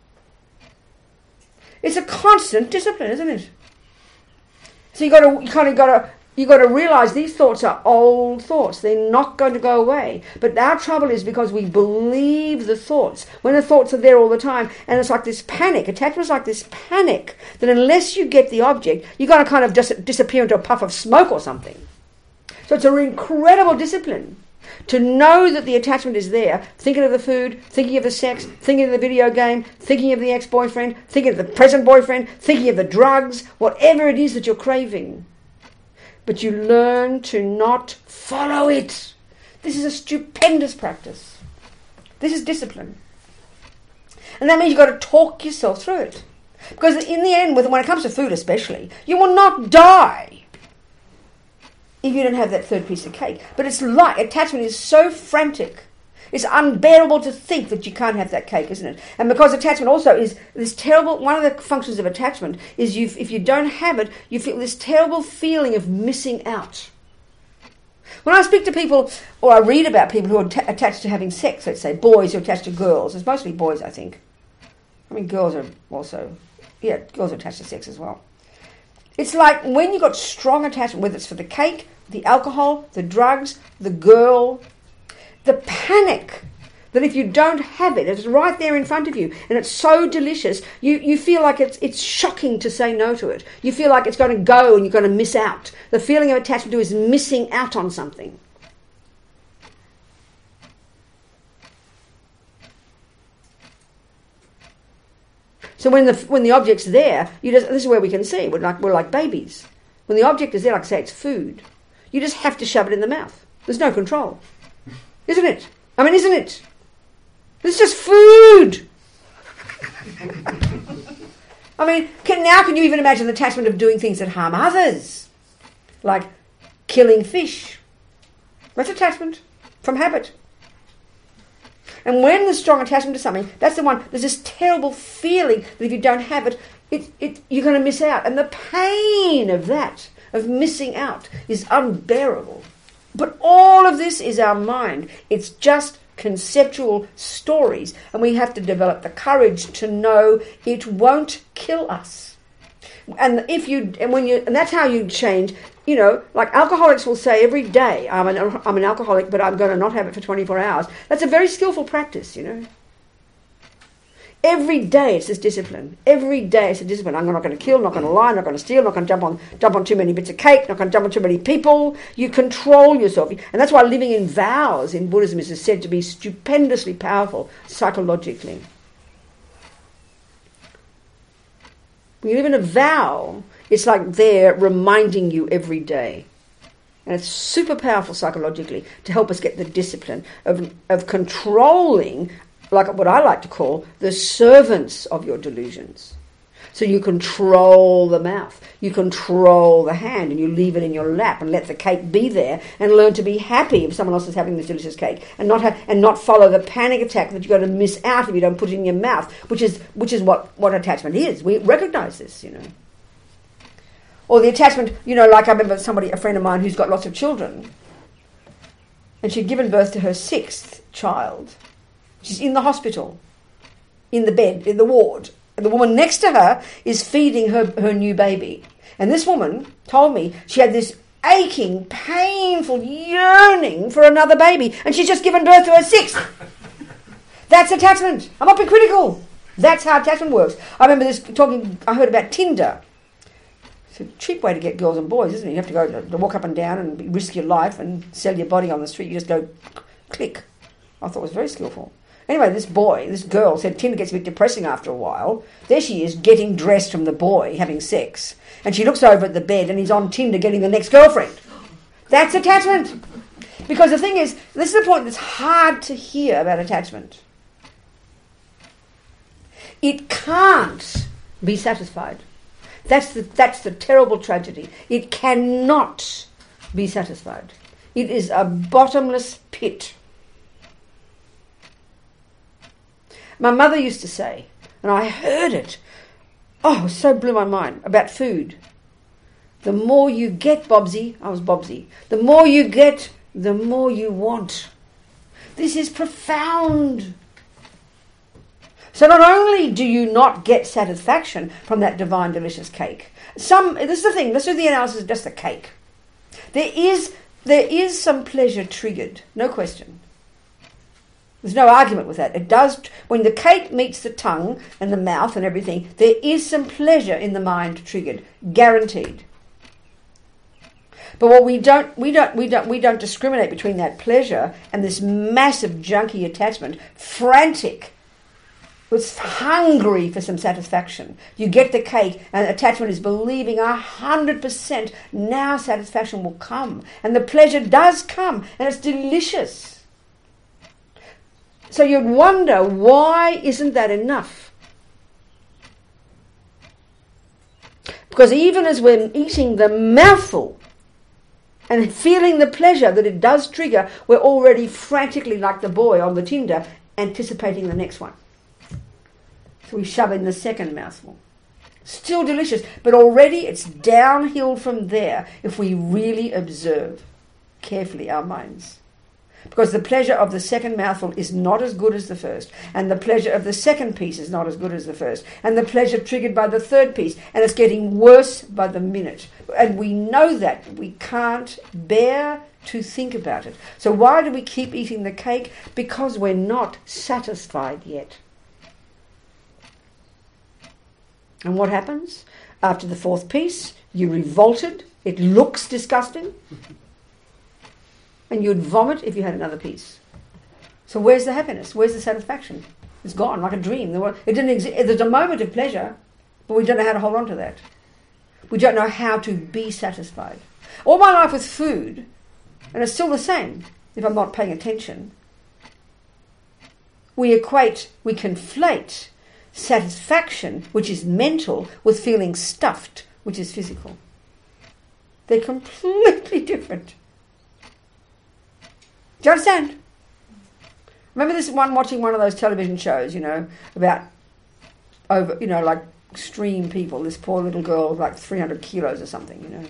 It's a constant discipline, isn't it? So you got to, you kind of got to, you got to realise these thoughts are old thoughts. They're not going to go away. But our trouble is because we believe the thoughts. When the thoughts are there all the time, and it's like this panic. Attachment is like this panic that unless you get the object, you're going to kind of dis- disappear into a puff of smoke or something. So it's an incredible discipline to know that the attachment is there, thinking of the food, thinking of the sex, thinking of the video game, thinking of the ex-boyfriend, thinking of the present boyfriend, thinking of the drugs, whatever it is that you're craving. But you learn to not follow it. This is a stupendous practice. This is discipline. And that means you've got to talk yourself through it. Because in the end, when it comes to food especially, you will not die if you don't have that third piece of cake. But it's like, attachment is so frantic. It's unbearable to think that you can't have that cake, isn't it? And because attachment also is this terrible, one of the functions of attachment is you, if you don't have it, you feel this terrible feeling of missing out. When I speak to people, or I read about people who are t- attached to having sex, let's say boys who are attached to girls, it's mostly boys, I think. I mean, girls are also, yeah, girls are attached to sex as well. It's like when you've got strong attachment, whether it's for the cake, the alcohol, the drugs, the girl, the panic that if you don't have it, it's right there in front of you, and it's so delicious, you, you feel like it's it's shocking to say no to it. You feel like it's going to go and you're going to miss out. The feeling of attachment to is missing out on something. So when the when the object's there, you just, this is where we can see, we're like, we're like babies. When the object is there, like I say, it's food. You just have to shove it in the mouth. There's no control. Isn't it? I mean, isn't it? It's just food. I mean, can, now can you even imagine the attachment of doing things that harm others? Like killing fish. That's attachment from habit. And when there's strong attachment to something, that's the one, there's this terrible feeling that if you don't have it, it, it you're going to miss out. And the pain of that, of missing out, is unbearable. But all of this is our mind. It's just conceptual stories. And we have to develop the courage to know it won't kill us. And if you and when you and that's how you change. You know, like alcoholics will say every day, I'm an I'm an alcoholic, but I'm going to not have it for twenty-four hours. That's a very skillful practice, you know. Every day it's this discipline. Every day it's a discipline. I'm not going to kill, not going to lie, not going to steal, not going to jump on jump on too many bits of cake, not going to jump on too many people. You control yourself. And that's why living in vows in Buddhism is said to be stupendously powerful psychologically. When you live in a vow, it's like they're reminding you every day. And it's super powerful psychologically to help us get the discipline of of controlling, like what I like to call, the servants of your delusions. So you control the mouth, you control the hand, and you leave it in your lap and let the cake be there, and learn to be happy if someone else is having this delicious cake, and not ha- and not follow the panic attack that you're going to miss out if you don't put it in your mouth, which is which is what, what attachment is. We recognise this, you know. Or the attachment, you know, like I remember somebody, a friend of mine who's got lots of children, and she'd given birth to her sixth child. She's in the hospital, in the bed, in the ward. And the woman next to her is feeding her, her new baby. And this woman told me she had this aching, painful yearning for another baby. And she's just given birth to her sixth. That's attachment. I'm not being critical. That's how attachment works. I remember this talking, I heard about Tinder. It's a cheap way to get girls and boys, isn't it? You have to go to, to walk up and down and risk your life and sell your body on the street. You just go click. I thought it was very skillful. Anyway, this boy, this girl said Tinder gets a bit depressing after a while. There she is, getting dressed from the boy, having sex. And she looks over at the bed and he's on Tinder getting the next girlfriend. That's attachment. Because the thing is, this is the point that's hard to hear about attachment. It can't be satisfied. That's the, that's the terrible tragedy. It cannot be satisfied. It is a bottomless pit. My mother used to say, and I heard it, oh, it so blew my mind, about food. The more you get, Bobsy, I was Bobsy, the more you get, the more you want. This is profound. So not only do you not get satisfaction from that divine, delicious cake, some, this is the thing, let's do the analysis of just the cake. There is, there is some pleasure triggered, no question. There's no argument with that. It does, when the cake meets the tongue and the mouth and everything, there is some pleasure in the mind triggered, guaranteed. But what we don't, we don't, we don't, we don't discriminate between that pleasure and this massive junky attachment, frantic, it's hungry for some satisfaction. You get the cake and attachment is believing a hundred percent now satisfaction will come. And the pleasure does come and it's delicious. So you'd wonder, why isn't that enough? Because even as we're eating the mouthful and feeling the pleasure that it does trigger, we're already frantically, like the boy on the Tinder, anticipating the next one. So we shove in the second mouthful. Still delicious, but already it's downhill from there if we really observe carefully our minds. Because the pleasure of the second mouthful is not as good as the first. And the pleasure of the second piece is not as good as the first. And the pleasure triggered by the third piece. And it's getting worse by the minute. And we know that. We can't bear to think about it. So why do we keep eating the cake? Because we're not satisfied yet. And what happens? After the fourth piece, you revolted. It looks disgusting. And you'd vomit if you had another piece. So where's the happiness? Where's the satisfaction? It's gone, like a dream. It didn't exist. There's a moment of pleasure, but we don't know how to hold on to that. We don't know how to be satisfied. All my life with food, and it's still the same if I'm not paying attention, we equate, we conflate satisfaction, which is mental, with feeling stuffed, which is physical. They're completely different. Do you understand? Remember this one, watching one of those television shows, you know, about over, you know, like extreme people. This poor little girl, like three hundred kilos or something, you know.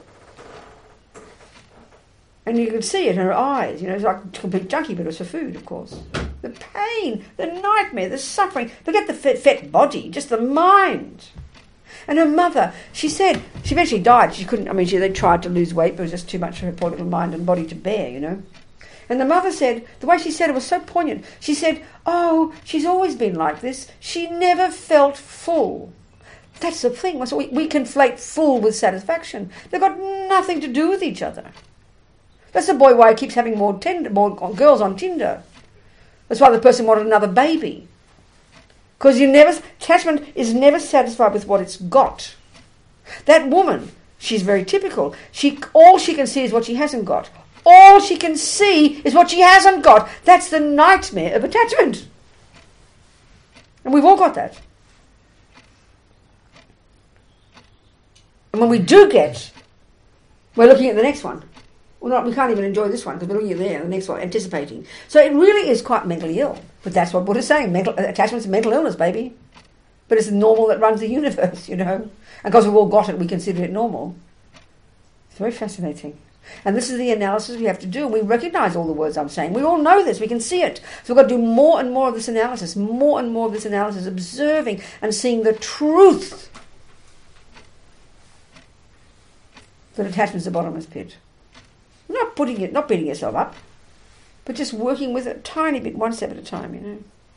And you could see it in her eyes, you know, it's like a complete junkie, but it was for food, of course. The pain, the nightmare, the suffering. Forget the fit, fat body, just the mind. And her mother, she said, she eventually died. She couldn't, I mean, she, they tried to lose weight, but it was just too much for her poor little mind and body to bear, you know. And the mother said, the way she said it was so poignant. She said, oh, she's always been like this. She never felt full. That's the thing. So we, we conflate full with satisfaction. They've got nothing to do with each other. That's the boy why he keeps having more, tender, more girls on Tinder. That's why the person wanted another baby. Because you never, attachment is never satisfied with what it's got. That woman, she's very typical. She, all she can see is what she hasn't got. All she can see is what she hasn't got. That's the nightmare of attachment. And we've all got that. And when we do get, we're looking at the next one. Well, not, we can't even enjoy this one because we're looking at there, the next one, anticipating. So it really is quite mentally ill. But that's what Buddha's saying. Mental, attachment's a mental illness, baby. But it's normal that runs the universe, you know. And because we've all got it, we consider it normal. It's very fascinating. And this is the analysis we have to do. We recognise all the words I'm saying. We all know this. We can see it. So we've got to do more and more of this analysis, more and more of this analysis, observing and seeing the truth that attachment's the bottomless pit. Not putting it, not beating yourself up, but just working with it a tiny bit, one step at a time, you know.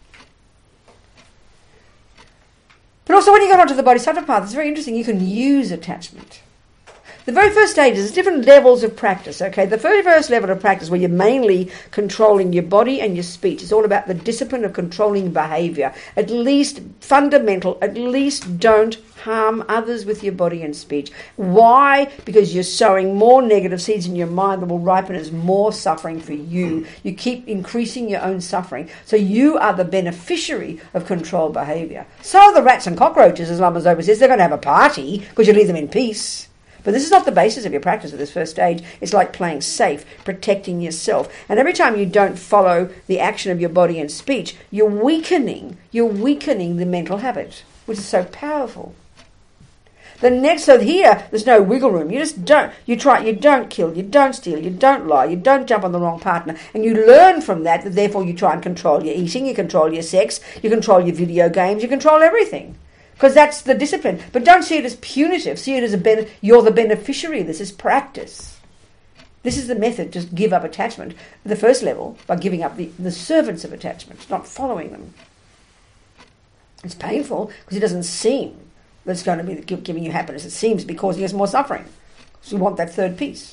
But also when you get onto the Bodhisattva path, it's very interesting. You can use attachment. The very first stage is different levels of practice, okay? The very first level of practice where you're mainly controlling your body and your speech. It's all about the discipline of controlling behaviour. At least fundamental, at least don't harm others with your body and speech. Why? Because you're sowing more negative seeds in your mind that will ripen as more suffering for you. You keep increasing your own suffering. So you are the beneficiary of controlled behaviour. So are the rats and cockroaches, as Lama Zopa says. They're going to have a party because you leave them in peace. But this is not the basis of your practice at this first stage. It's like playing safe, protecting yourself. And every time you don't follow the action of your body and speech, you're weakening, you're weakening the mental habit, which is so powerful. The next, so here, there's no wiggle room. You just don't, you try, you don't kill, you don't steal, you don't lie, you don't jump on the wrong partner. And you learn from that, that therefore you try and control your eating, you control your sex, you control your video games, you control everything. Because that's the discipline. But don't see it as punitive. See it as a ben- you're the beneficiary. This is practice. This is the method. Just give up attachment at the first level by giving up the, the servants of attachment, not following them. It's painful because it doesn't seem that it's going to be giving you happiness. It seems to be causing us more suffering. So you want that third piece.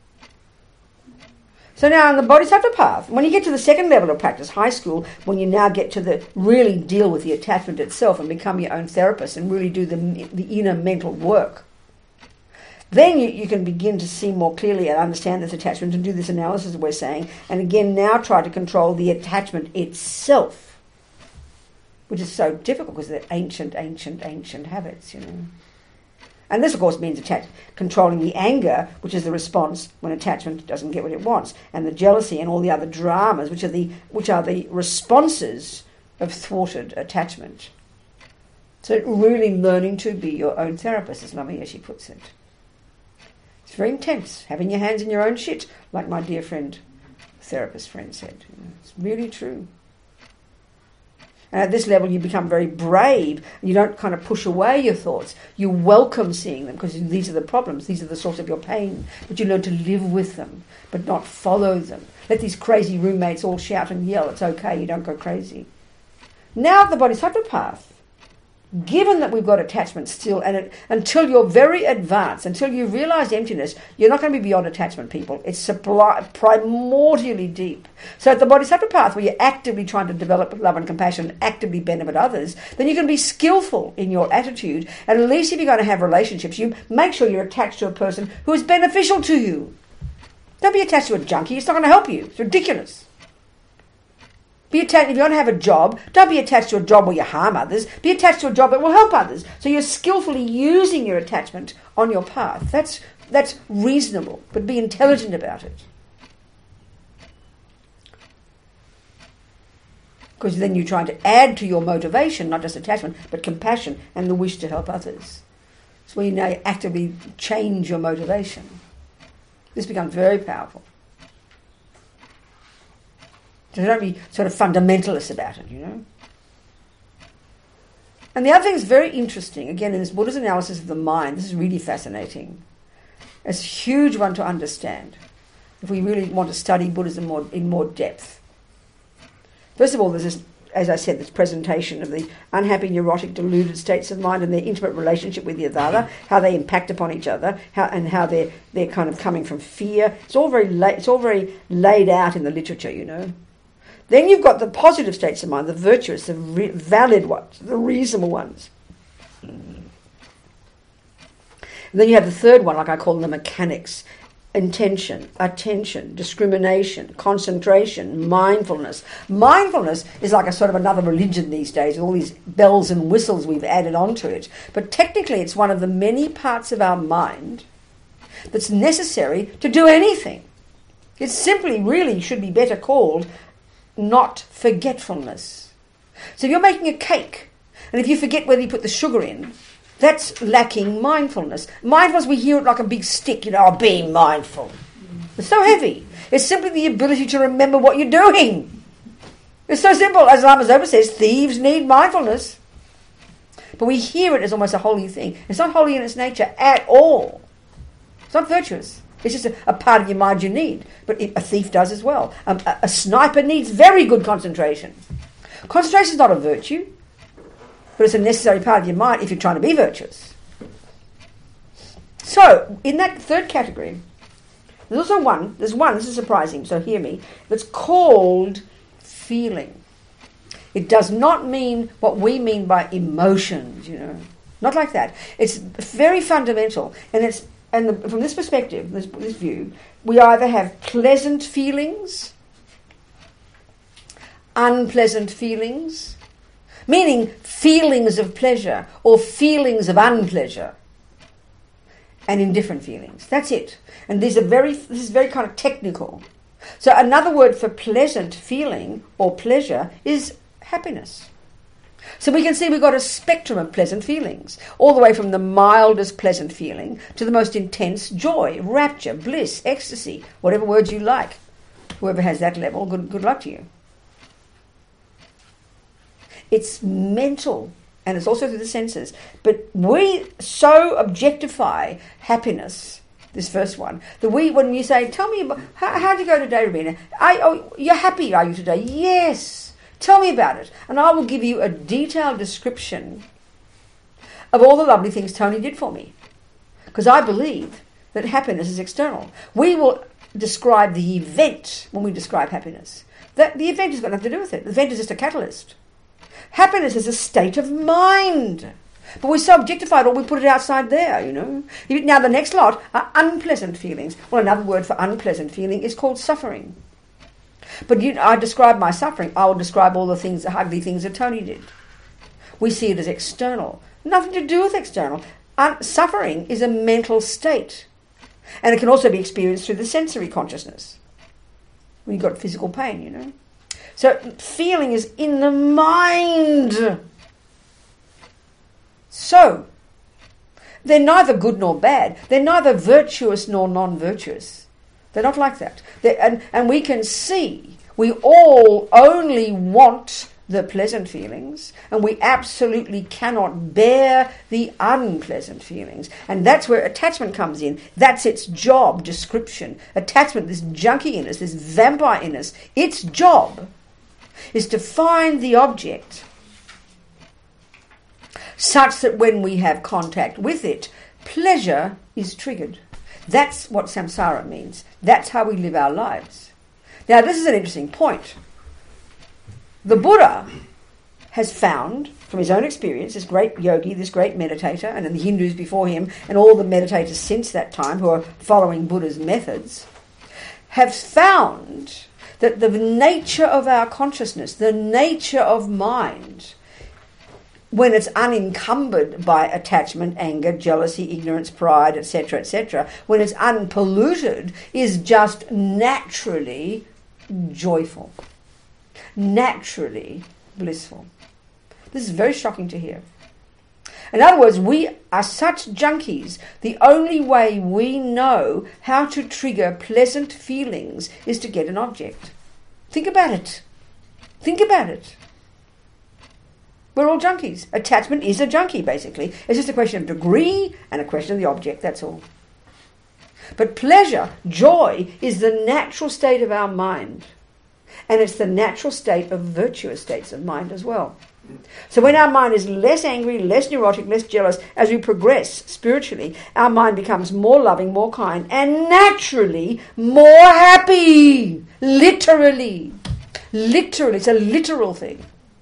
So now on the Bodhisattva path, when you get to the second level of practice, high school, when you now get to the really deal with the attachment itself and become your own therapist and really do the, the inner mental work, then you, you can begin to see more clearly and understand this attachment and do this analysis we're saying, and again now try to control the attachment itself, which is so difficult because they're ancient, ancient, ancient habits, you know. And this, of course, means attach- controlling the anger, which is the response when attachment doesn't get what it wants, and the jealousy and all the other dramas, which are the which are the responses of thwarted attachment. So really learning to be your own therapist, as Lama Yeshe puts it. It's very intense, having your hands in your own shit, like my dear friend, therapist friend said. You know, it's really true. And at this level you become very brave. You don't kind of push away your thoughts. You welcome seeing them because these are the problems. These are the source of your pain. But you learn to live with them, but not follow them. Let these crazy roommates all shout and yell. It's okay, you don't go crazy. Now the Bodhisattva path, given that we've got attachment still, and it, until you're very advanced, until you realise emptiness, you're not going to be beyond attachment, people. It's supply, primordially deep. So at the Bodhisattva path, where you're actively trying to develop love and compassion, actively benefit others, then you can be skillful in your attitude. And at least if you're going to have relationships, you make sure you're attached to a person who is beneficial to you. Don't be attached to a junkie. It's not going to help you. It's ridiculous. Be attached, if you want to have a job, don't be attached to a job where you harm others. Be attached to a job that will help others. So you're skillfully using your attachment on your path. That's that's reasonable, but be intelligent about it. Because then you're trying to add to your motivation, not just attachment, but compassion and the wish to help others. It's where you now actively change your motivation. This becomes very powerful. So don't be sort of fundamentalist about it, you know. And the other thing is very interesting, again, in this Buddha's analysis of the mind, this is really fascinating. It's a huge one to understand if we really want to study Buddhism more, in more depth. First of all, there's this, as I said, this presentation of the unhappy, neurotic, deluded states of mind and their intimate relationship with each other, how they impact upon each other, how, and how they're, they're kind of coming from fear. It's all very la- it's all very laid out in the literature, you know. Then you've got the positive states of mind, the virtuous, the re- valid ones, the reasonable ones. And then you have the third one, like I call them the mechanics. Intention, attention, discrimination, concentration, mindfulness. Mindfulness is like a sort of another religion these days, with all these bells and whistles we've added onto it. But technically it's one of the many parts of our mind that's necessary to do anything. It simply really should be better called not forgetfulness. So if you're making a cake, and if you forget whether you put the sugar in, that's lacking mindfulness. Mindfulness, we hear it like a big stick, you know, oh, being mindful. It's so heavy. It's simply the ability to remember what you're doing. It's so simple. As Lama Zopa says, thieves need mindfulness. But we hear it as almost a holy thing. It's not holy in its nature at all. It's not virtuous. It's just a, a part of your mind you need. But it, a thief does as well. Um, a, a sniper needs very good concentration. Concentration is not a virtue, but it's a necessary part of your mind if you're trying to be virtuous. So, in that third category, there's also one, there's one, this is surprising, so hear me, that's called feeling. It does not mean what we mean by emotions, you know. Not like that. It's very fundamental, and it's and the, from this perspective, this, this view, we either have pleasant feelings, unpleasant feelings, meaning feelings of pleasure or feelings of unpleasure, and indifferent feelings. That's it. And these are very, this is very kind of technical. So another word for pleasant feeling or pleasure is happiness. So we can see we've got a spectrum of pleasant feelings, all the way from the mildest pleasant feeling to the most intense joy, rapture, bliss, ecstasy, whatever words you like. Whoever has that level, good, good luck to you. It's mental, and it's also through the senses. But we so objectify happiness, this first one, that we, when you say, tell me, about, how, how did you go today, Rabina? I, oh, you're happy, are you, today? Yes. Tell me about it. And I will give you a detailed description of all the lovely things Tony did for me. Because I believe that happiness is external. We will describe the event when we describe happiness. That the event has got nothing to do with it. The event is just a catalyst. Happiness is a state of mind. But we so objectify it, or we put it outside there, you know. Now the next lot are unpleasant feelings. Well, another word for unpleasant feeling is called suffering. But you, I describe my suffering. I will describe all the things, the ugly things that Tony did. We see it as external. Nothing to do with external. Un- suffering is a mental state. And it can also be experienced through the sensory consciousness. When you've got physical pain, you know. So feeling is in the mind. So, they're neither good nor bad. They're neither virtuous nor non-virtuous. They're not like that. They're, and, and we can see we all only want the pleasant feelings, and we absolutely cannot bear the unpleasant feelings. And that's where attachment comes in. That's its job description. Attachment, this junkie in us, this vampire in us, its job is to find the object such that when we have contact with it, pleasure is triggered. That's what samsara means. That's how we live our lives. Now, this is an interesting point. The Buddha has found, from his own experience, this great yogi, this great meditator, and then the Hindus before him, and all the meditators since that time who are following Buddha's methods, have found that the nature of our consciousness, the nature of mind, when it's unencumbered by attachment, anger, jealousy, ignorance, pride, et cetera, et cetera, when it's unpolluted, is just naturally joyful, naturally blissful. This is very shocking to hear. In other words, we are such junkies. The only way we know how to trigger pleasant feelings is to get an object. Think about it. Think about it. We're all junkies. Attachment is a junkie, basically. It's just a question of degree and a question of the object, that's all. But pleasure, joy, is the natural state of our mind. And it's the natural state of virtuous states of mind as well. So when our mind is less angry, less neurotic, less jealous, as we progress spiritually, our mind becomes more loving, more kind, and naturally more happy. Literally. Literally. It's a literal thing.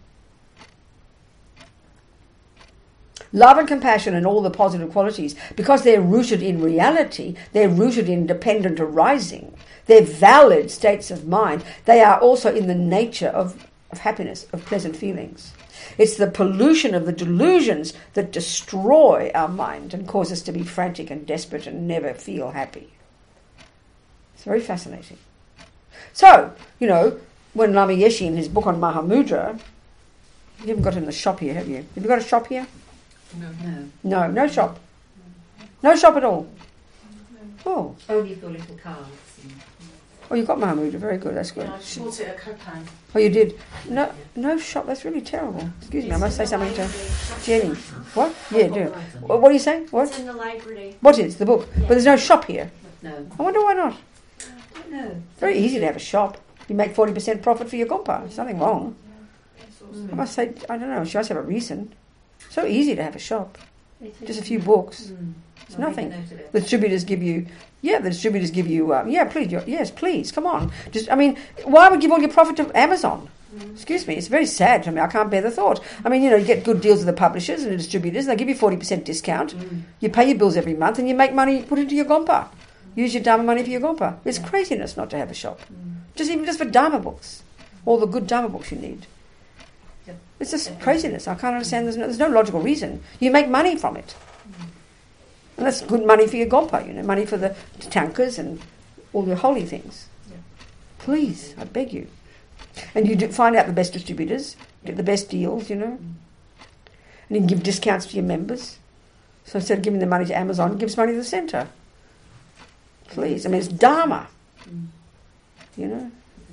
Love and compassion and all the positive qualities, because they're rooted in reality, they're rooted in dependent arising, they're valid states of mind, they are also in the nature of, of happiness, of pleasant feelings. It's the pollution of the delusions that destroy our mind and cause us to be frantic and desperate and never feel happy. It's very fascinating. So, you know, when Lama Yeshe in his book on Mahamudra, you haven't got it in the shop here, have you? Have you got a shop here? No. No, no shop. No shop at all. Oh. Only for little cards. Oh, you got Mahamudra. Very good. That's good. Yeah, I bought it at Copan. Oh, you did? No, no shop. That's really terrible. Excuse me. I must say something to Jenny. What? Yeah, do. What are you saying? What? It's in the library. What is the book? Yeah. But there's no shop here. No. I wonder why not. I don't know. Very easy to have a shop. You make forty percent profit for your compa. There's nothing wrong. Mm. I must say, I don't know. She must have a reason. So easy to have a shop. Just a few books. Mm. It's I'll nothing. make a note of it. The distributors give you, yeah, the distributors give you, uh, yeah, please, you're- yes, please, come on. Just, I mean, why would you give all your profit to Amazon? Mm. Excuse me, it's very sad to me. I can't bear the thought. I mean, you know, you get good deals with the publishers and the distributors, and they give you forty percent discount. Mm. You pay your bills every month, and you make money, put it into your Gompa. Use your Dharma money for your Gompa. It's Yeah. craziness not to have a shop. Mm. Just even just for Dharma books. All the good Dharma books you need. Yeah. It's just craziness. I can't understand. There's no, there's no logical reason. You make money from it. And that's good money for your Gompa, you know, money for the tankas and all your holy things. Yeah. Please, I beg you. And you do find out the best distributors, get the best deals, you know. And you can give discounts to your members. So instead of giving the money to Amazon, it gives money to the centre. Please. I mean, it's Dharma, Mm. you know.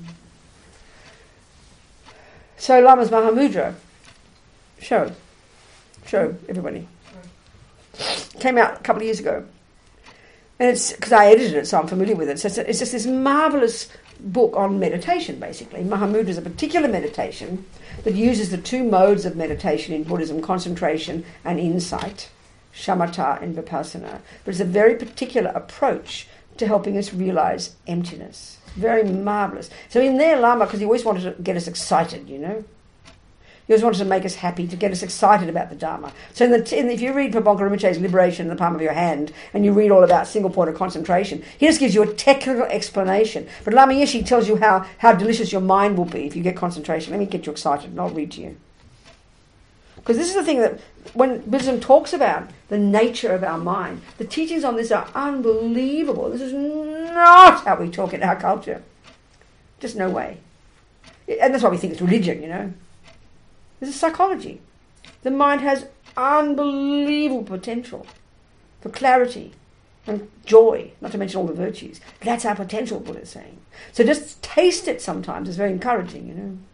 So Lama's Mahamudra, show, show everybody. Came out a couple of years ago. And it's, because I edited it, so I'm familiar with it. So it's, it's just this marvellous book on meditation, basically. Mahamudra is a particular meditation that uses the two modes of meditation in Buddhism, concentration and insight, shamatha and vipassana. But it's a very particular approach to helping us realise emptiness. Very marvellous. So in there, Lama, because he always wanted to get us excited, you know. He always wanted to make us happy, to get us excited about the Dharma. So in the, in the, if you read Pabonka Rinpoche's Liberation in the Palm of Your Hand, and you read all about single point of concentration, he just gives you a technical explanation. But Lama Yeshe tells you how, how delicious your mind will be if you get concentration. Let me get you excited, and I'll read to you. Because this is the thing that, when Buddhism talks about the nature of our mind, the teachings on this are unbelievable. This is not how we talk in our culture. Just no way. And that's why we think it's religion, you know. This is psychology. The mind has unbelievable potential for clarity and joy, not to mention all the virtues. That's our potential, Buddha is saying. So just taste it sometimes is very encouraging, you know.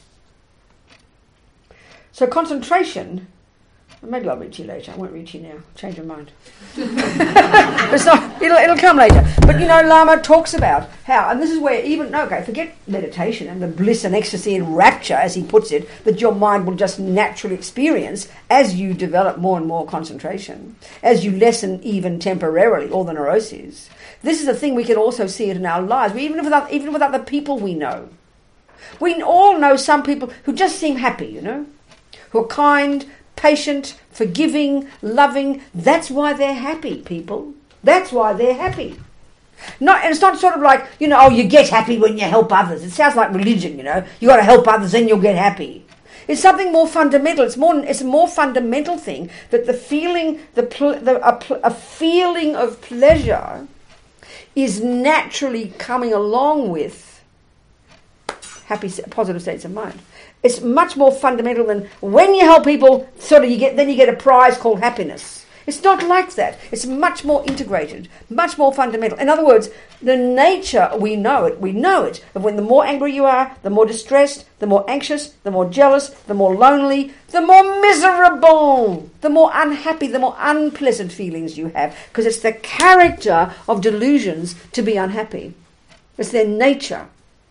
So concentration, maybe I'll read to you later. I won't read to you now. Change your mind. It's not, it'll, it'll come later. But, you know, Lama talks about how, and this is where even, okay, forget meditation and the bliss and ecstasy and rapture, as he puts it, that your mind will just naturally experience as you develop more and more concentration, as you lessen even temporarily all the neuroses. This is a thing we can also see it in our lives, we, even, without, even with other people we know. We all know some people who just seem happy, you know, who are kind, patient, forgiving, loving. That's why they're happy, people. That's why they're happy. Not, and it's not sort of like, you know, oh, you get happy when you help others. It sounds like religion, you know. You got to help others, then you'll get happy. It's something more fundamental. It's more. It's a more fundamental thing that the feeling, the, pl- the a, pl- a feeling of pleasure is naturally coming along with happy, positive states of mind. It's much more fundamental than when you help people, sort of you get, then you get a prize called happiness. It's not like that. It's much more integrated, much more fundamental. In other words, the nature, we know it, we know it, of when the more angry you are, the more distressed, the more anxious, the more jealous, the more lonely, the more miserable, the more unhappy, the more unpleasant feelings you have, because it's the character of delusions to be unhappy. It's their nature.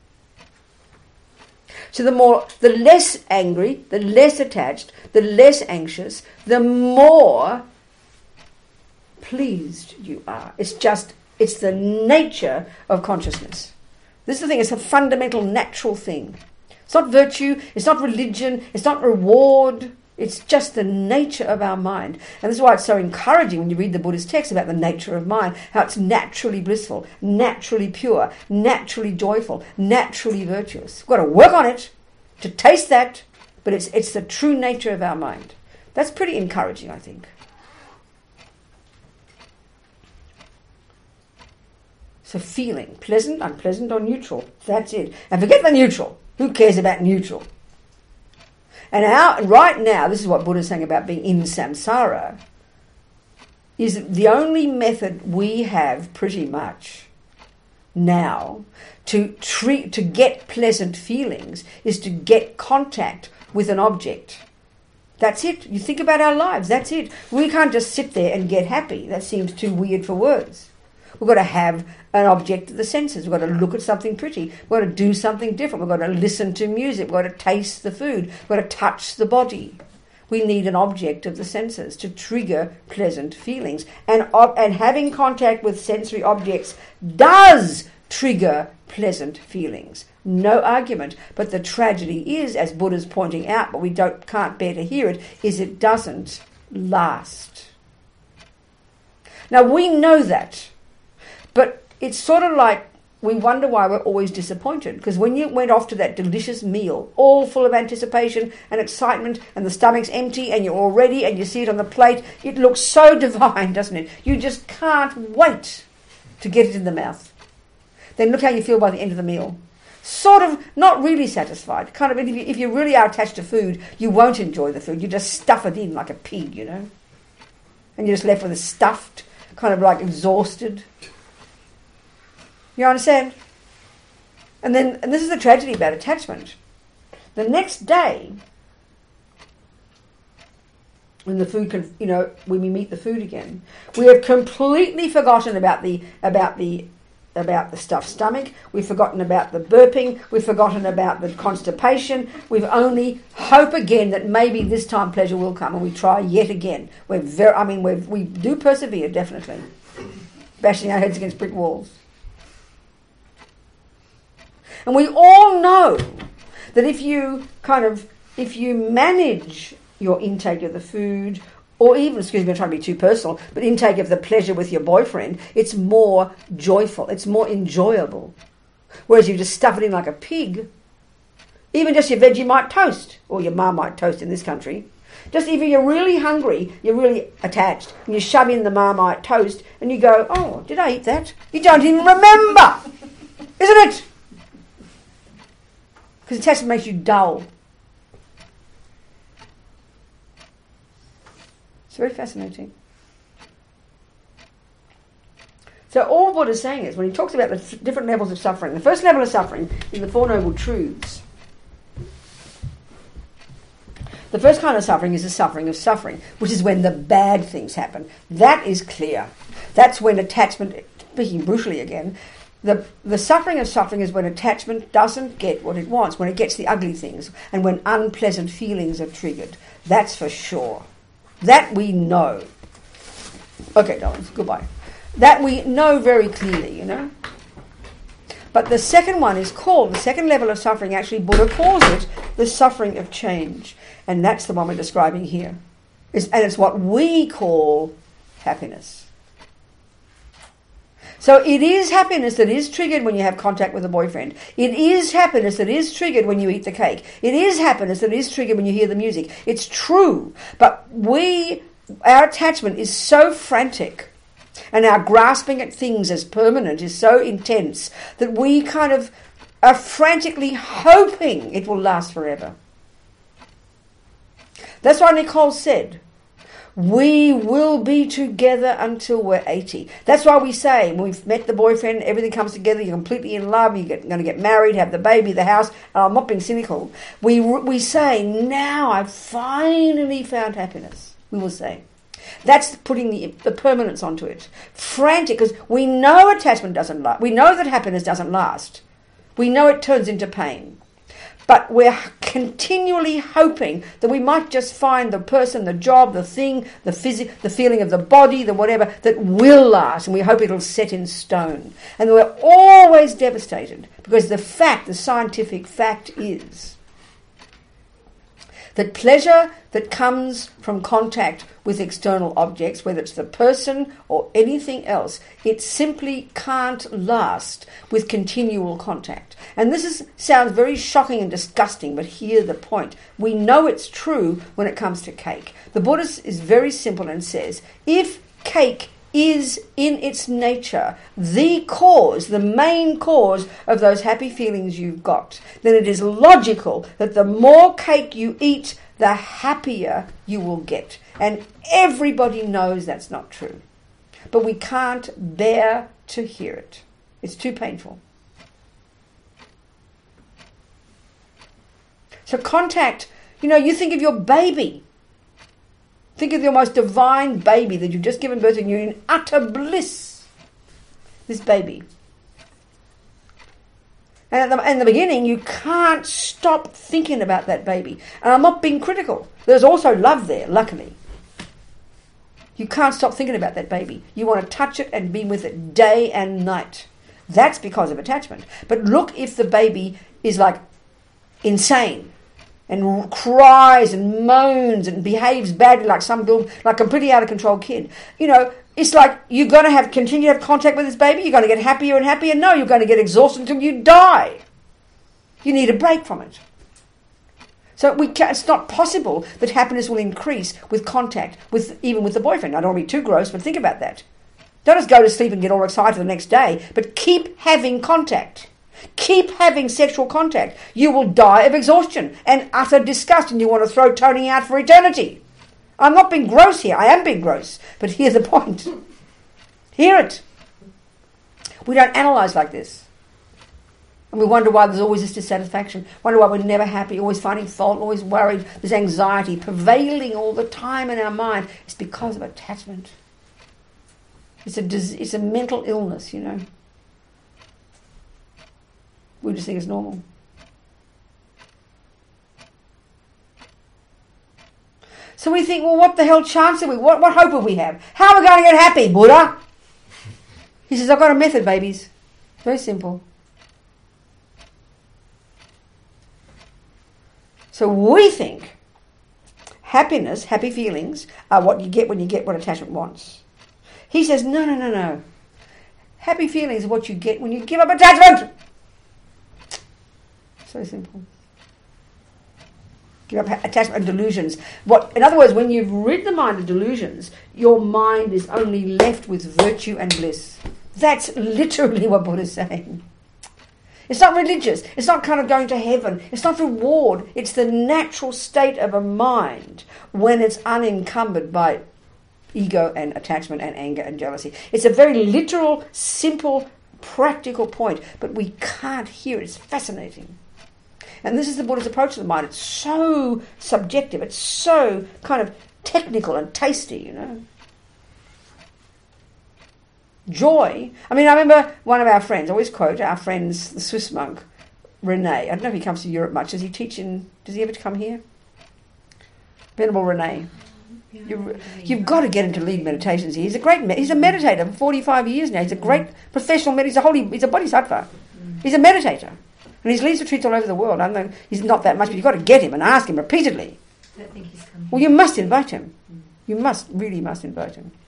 So the more, the less angry, the less attached, the less anxious, the more pleased you are. It's just, it's the nature of consciousness. This is the thing, it's a fundamental natural thing. It's not virtue, it's not religion, it's not reward, it's just the nature of our mind. And this is why it's so encouraging when you read the Buddhist text about the nature of mind, how it's naturally blissful, naturally pure, naturally joyful, naturally virtuous. We've got to work on it to taste that, but it's it's the true nature of our mind. That's pretty encouraging, I think. So feeling, pleasant, unpleasant, or neutral. That's it. And forget the neutral. Who cares about neutral? And our, right now, this is what Buddha's saying about being in samsara, is the only method we have pretty much now to treat, to get pleasant feelings is to get contact with an object. That's it. You think about our lives, that's it. We can't just sit there and get happy. That seems too weird for words. We've got to have an object of the senses. We've got to look at something pretty. We've got to do something different. We've got to listen to music. We've got to taste the food. We've got to touch the body. We need an object of the senses to trigger pleasant feelings. And, and having contact with sensory objects does trigger pleasant feelings. No argument. But the tragedy is, as Buddha's pointing out, but we don't can't bear to hear it, is it doesn't last. Now we know that. But it's sort of like we wonder why we're always disappointed. Because when you went off to that delicious meal, all full of anticipation and excitement, and the stomach's empty and you're all ready and you see it on the plate, it looks so divine, doesn't it? You just can't wait to get it in the mouth. Then look how you feel by the end of the meal. Sort of not really satisfied. Kind of, if you, if you really are attached to food, you won't enjoy the food. You just stuff it in like a pig, you know. And you're just left with a stuffed, kind of like exhausted. You understand? And then, and this is the tragedy about attachment. The next day, when the food can, you know, when we meet the food again, we have completely forgotten about the about the about the stuffed stomach. We've forgotten about the burping. We've forgotten about the constipation. We've only hope again that maybe this time pleasure will come, and we try yet again. We're very, I mean, we we do persevere definitely, bashing our heads against brick walls. And we all know that if you kind of, if you manage your intake of the food, or even, excuse me, I'm trying to be too personal, but intake of the pleasure with your boyfriend, it's more joyful, it's more enjoyable. Whereas you just stuff it in like a pig, even just your Vegemite toast, or your Marmite toast in this country, just if you're really hungry, you're really attached, and you shove in the Marmite toast, and you go, oh, did I eat that? You don't even remember, isn't it? Because attachment makes you dull. It's very fascinating. So all Buddha is saying is, when he talks about the th- different levels of suffering, the first level of suffering is the Four Noble Truths. The first kind of suffering is the suffering of suffering, which is when the bad things happen. That is clear. That's when attachment, speaking brutally again, The the suffering of suffering is when attachment doesn't get what it wants, when it gets the ugly things, and when unpleasant feelings are triggered. That's for sure. That we know. Okay, darlings, goodbye. That we know very clearly, you know. But the second one is called, the second level of suffering, actually Buddha calls it the suffering of change. And that's the one we're describing here. It's, and it's what we call happiness. So it is happiness that is triggered when you have contact with a boyfriend. It is happiness that is triggered when you eat the cake. It is happiness that is triggered when you hear the music. It's true. But we, our attachment is so frantic, and our grasping at things as permanent is so intense that we kind of are frantically hoping it will last forever. That's why Nicole said, We will be together until we're eighty. That's why we say, when we've met the boyfriend, everything comes together, you're completely in love, you're going to get married, have the baby, the house. And I'm not being cynical. We, we say, now I've finally found happiness. We will say. That's putting the, the permanence onto it. Frantic, because we know attachment doesn't last. We know that happiness doesn't last. We know it turns into pain. But we're continually hoping that we might just find the person, the job, the thing, the phys- the feeling of the body, the whatever, that will last. And we hope it'll set in stone. And we're always devastated because the fact, the scientific fact is that pleasure that comes from contact with external objects, whether it's the person or anything else, it simply can't last with continual contact. And this is, sounds very shocking and disgusting, but hear the point. We know it's true when it comes to cake. The Buddha is very simple and says, if cake is in its nature the cause, the main cause of those happy feelings you've got, then it is logical that the more cake you eat, the happier you will get. And everybody knows that's not true. But we can't bear to hear it. It's too painful. So contact, you know, you think of your baby. Think of your most divine baby that you've just given birth to and you're in utter bliss. This baby. And at the, in the beginning, you can't stop thinking about that baby. And I'm not being critical. There's also love there, luckily. You can't stop thinking about that baby. You want to touch it and be with it day and night. That's because of attachment. But look if the baby is like insane and cries and moans and behaves badly like some like a completely out of control kid. You know, it's like you're going to have continue to have contact with this baby. You're going to get happier and happier. No, you're going to get exhausted until you die. You need a break from it. So we can, it's not possible that happiness will increase with contact, with even with the boyfriend. I don't want to be too gross, but think about that. Don't just go to sleep and get all excited the next day, but keep having contact. Keep having sexual contact. You will die of exhaustion and utter disgust, and you want to throw Tony out for eternity. I'm not being gross here. I am being gross. But here's the point. Hear it. We don't analyse like this. And we wonder why there's always this dissatisfaction. Wonder why we're never happy, always finding fault, always worried. There's anxiety prevailing all the time in our mind. It's because of attachment. It's a, it's a mental illness, you know. We just think it's normal. So we think, well, what the hell chance have we? What, what hope will we have? How are we going to get happy, Buddha? He says, I've got a method, babies. Very simple. So we think happiness, happy feelings, are what you get when you get what attachment wants. He says, no, no, no, no. Happy feelings are what you get when you give up attachment. So simple. Give up attachment and delusions. What, in other words, when you've rid the mind of delusions, your mind is only left with virtue and bliss. That's literally what Buddha is saying. It's not religious. It's not kind of going to heaven. It's not reward. It's the natural state of a mind when it's unencumbered by ego and attachment and anger and jealousy. It's a very literal, simple, practical point, but we can't hear it. It's fascinating. And this is the Buddha's approach to the mind. It's so subjective. It's so kind of technical and tasty, you know. Joy. I mean, I remember one of our friends, I always quote our friends, the Swiss monk, Rene. I don't know if he comes to Europe much. Does he teach in, does he ever come here? Venerable Rene. You, you've got to get him to lead meditations here. He's a great, he's a meditator for forty-five years now. He's a great professional meditator. He's a holy, he's a bodhisattva. He's a meditator. And he's leads retreats all over the world. I know he's not that much, but you've got to get him and ask him repeatedly. I don't think he's coming. Well, you must invite him. You must, really must invite him.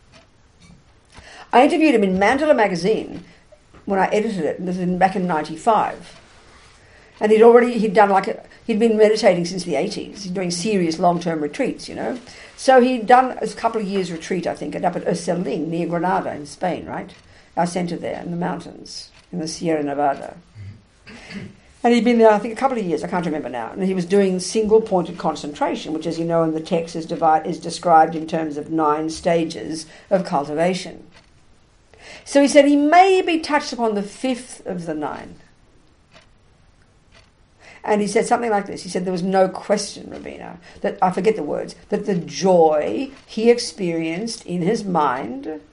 I interviewed him in Mandala magazine when I edited it, this was back in ninety-five. And he'd already, he'd done like, a, he'd been meditating since the eighties. He's doing serious long-term retreats, you know. So he'd done a couple of years retreat, I think, up at Urselin, near Granada in Spain, right? Our centre there in the mountains, in the Sierra Nevada. And he'd been there, I think, a couple of years, I can't remember now. And he was doing single-pointed concentration, which, as you know, in the text is, divide, is described in terms of nine stages of cultivation. So he said he maybe touched upon the fifth of the nine. And he said something like this. He said there was no question, Robina, that, I forget the words, that the joy he experienced in his mind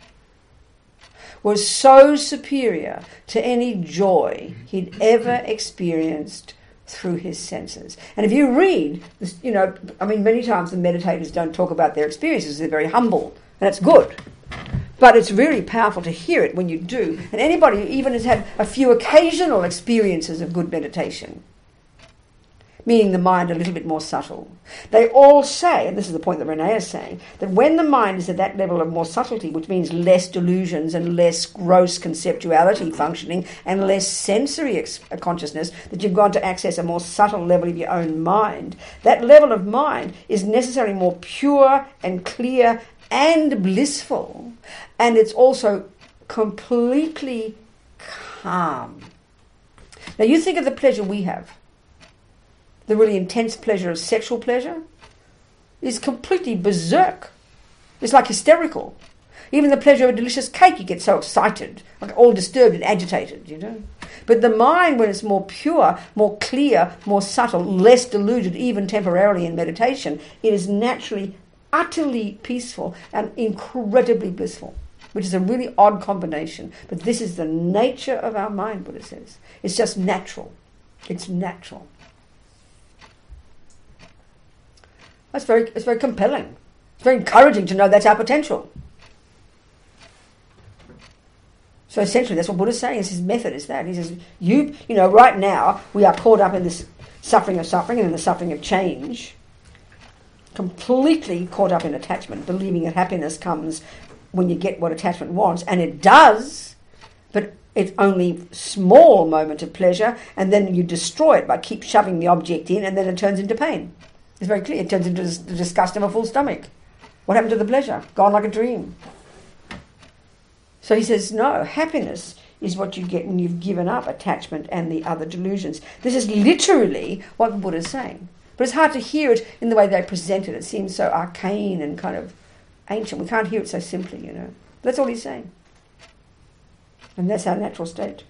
was so superior to any joy he'd ever experienced through his senses. And if you read, this, you know, I mean, many times the meditators don't talk about their experiences. They're very humble, and that's good. But it's really powerful to hear it when you do. And anybody who even has had a few occasional experiences of good meditation, meaning the mind a little bit more subtle, they all say, and this is the point that Renee is saying, that when the mind is at that level of more subtlety, which means less delusions and less gross conceptuality functioning and less sensory ex- consciousness, that you've gone to access a more subtle level of your own mind, that level of mind is necessarily more pure and clear and blissful, and it's also completely calm. Now you think of the pleasure we have. The really intense pleasure of sexual pleasure is completely berserk. It's like hysterical. Even the pleasure of a delicious cake, you get so excited, like all disturbed and agitated, you know. But the mind, when it's more pure, more clear, more subtle, less deluded, even temporarily in meditation, it is naturally utterly peaceful and incredibly blissful, which is a really odd combination. But this is the nature of our mind, Buddha says. It's just natural. It's natural. That's very, it's very compelling. It's very encouraging to know that's our potential. So essentially that's what Buddha's saying, is his method is that. He says, you, you know, right now we are caught up in this suffering of suffering and in the suffering of change, completely caught up in attachment, believing that happiness comes when you get what attachment wants, and it does, but it's only a small moment of pleasure, and then you destroy it by keep shoving the object in, and then it turns into pain. It's very clear. It turns into the disgust of a full stomach. What happened to the pleasure? Gone like a dream. So he says, no, happiness is what you get when you've given up attachment and the other delusions. This is literally what the Buddha is saying. But it's hard to hear it in the way they present it. It seems so arcane and kind of ancient. We can't hear it so simply, you know. That's all he's saying. And that's our natural state.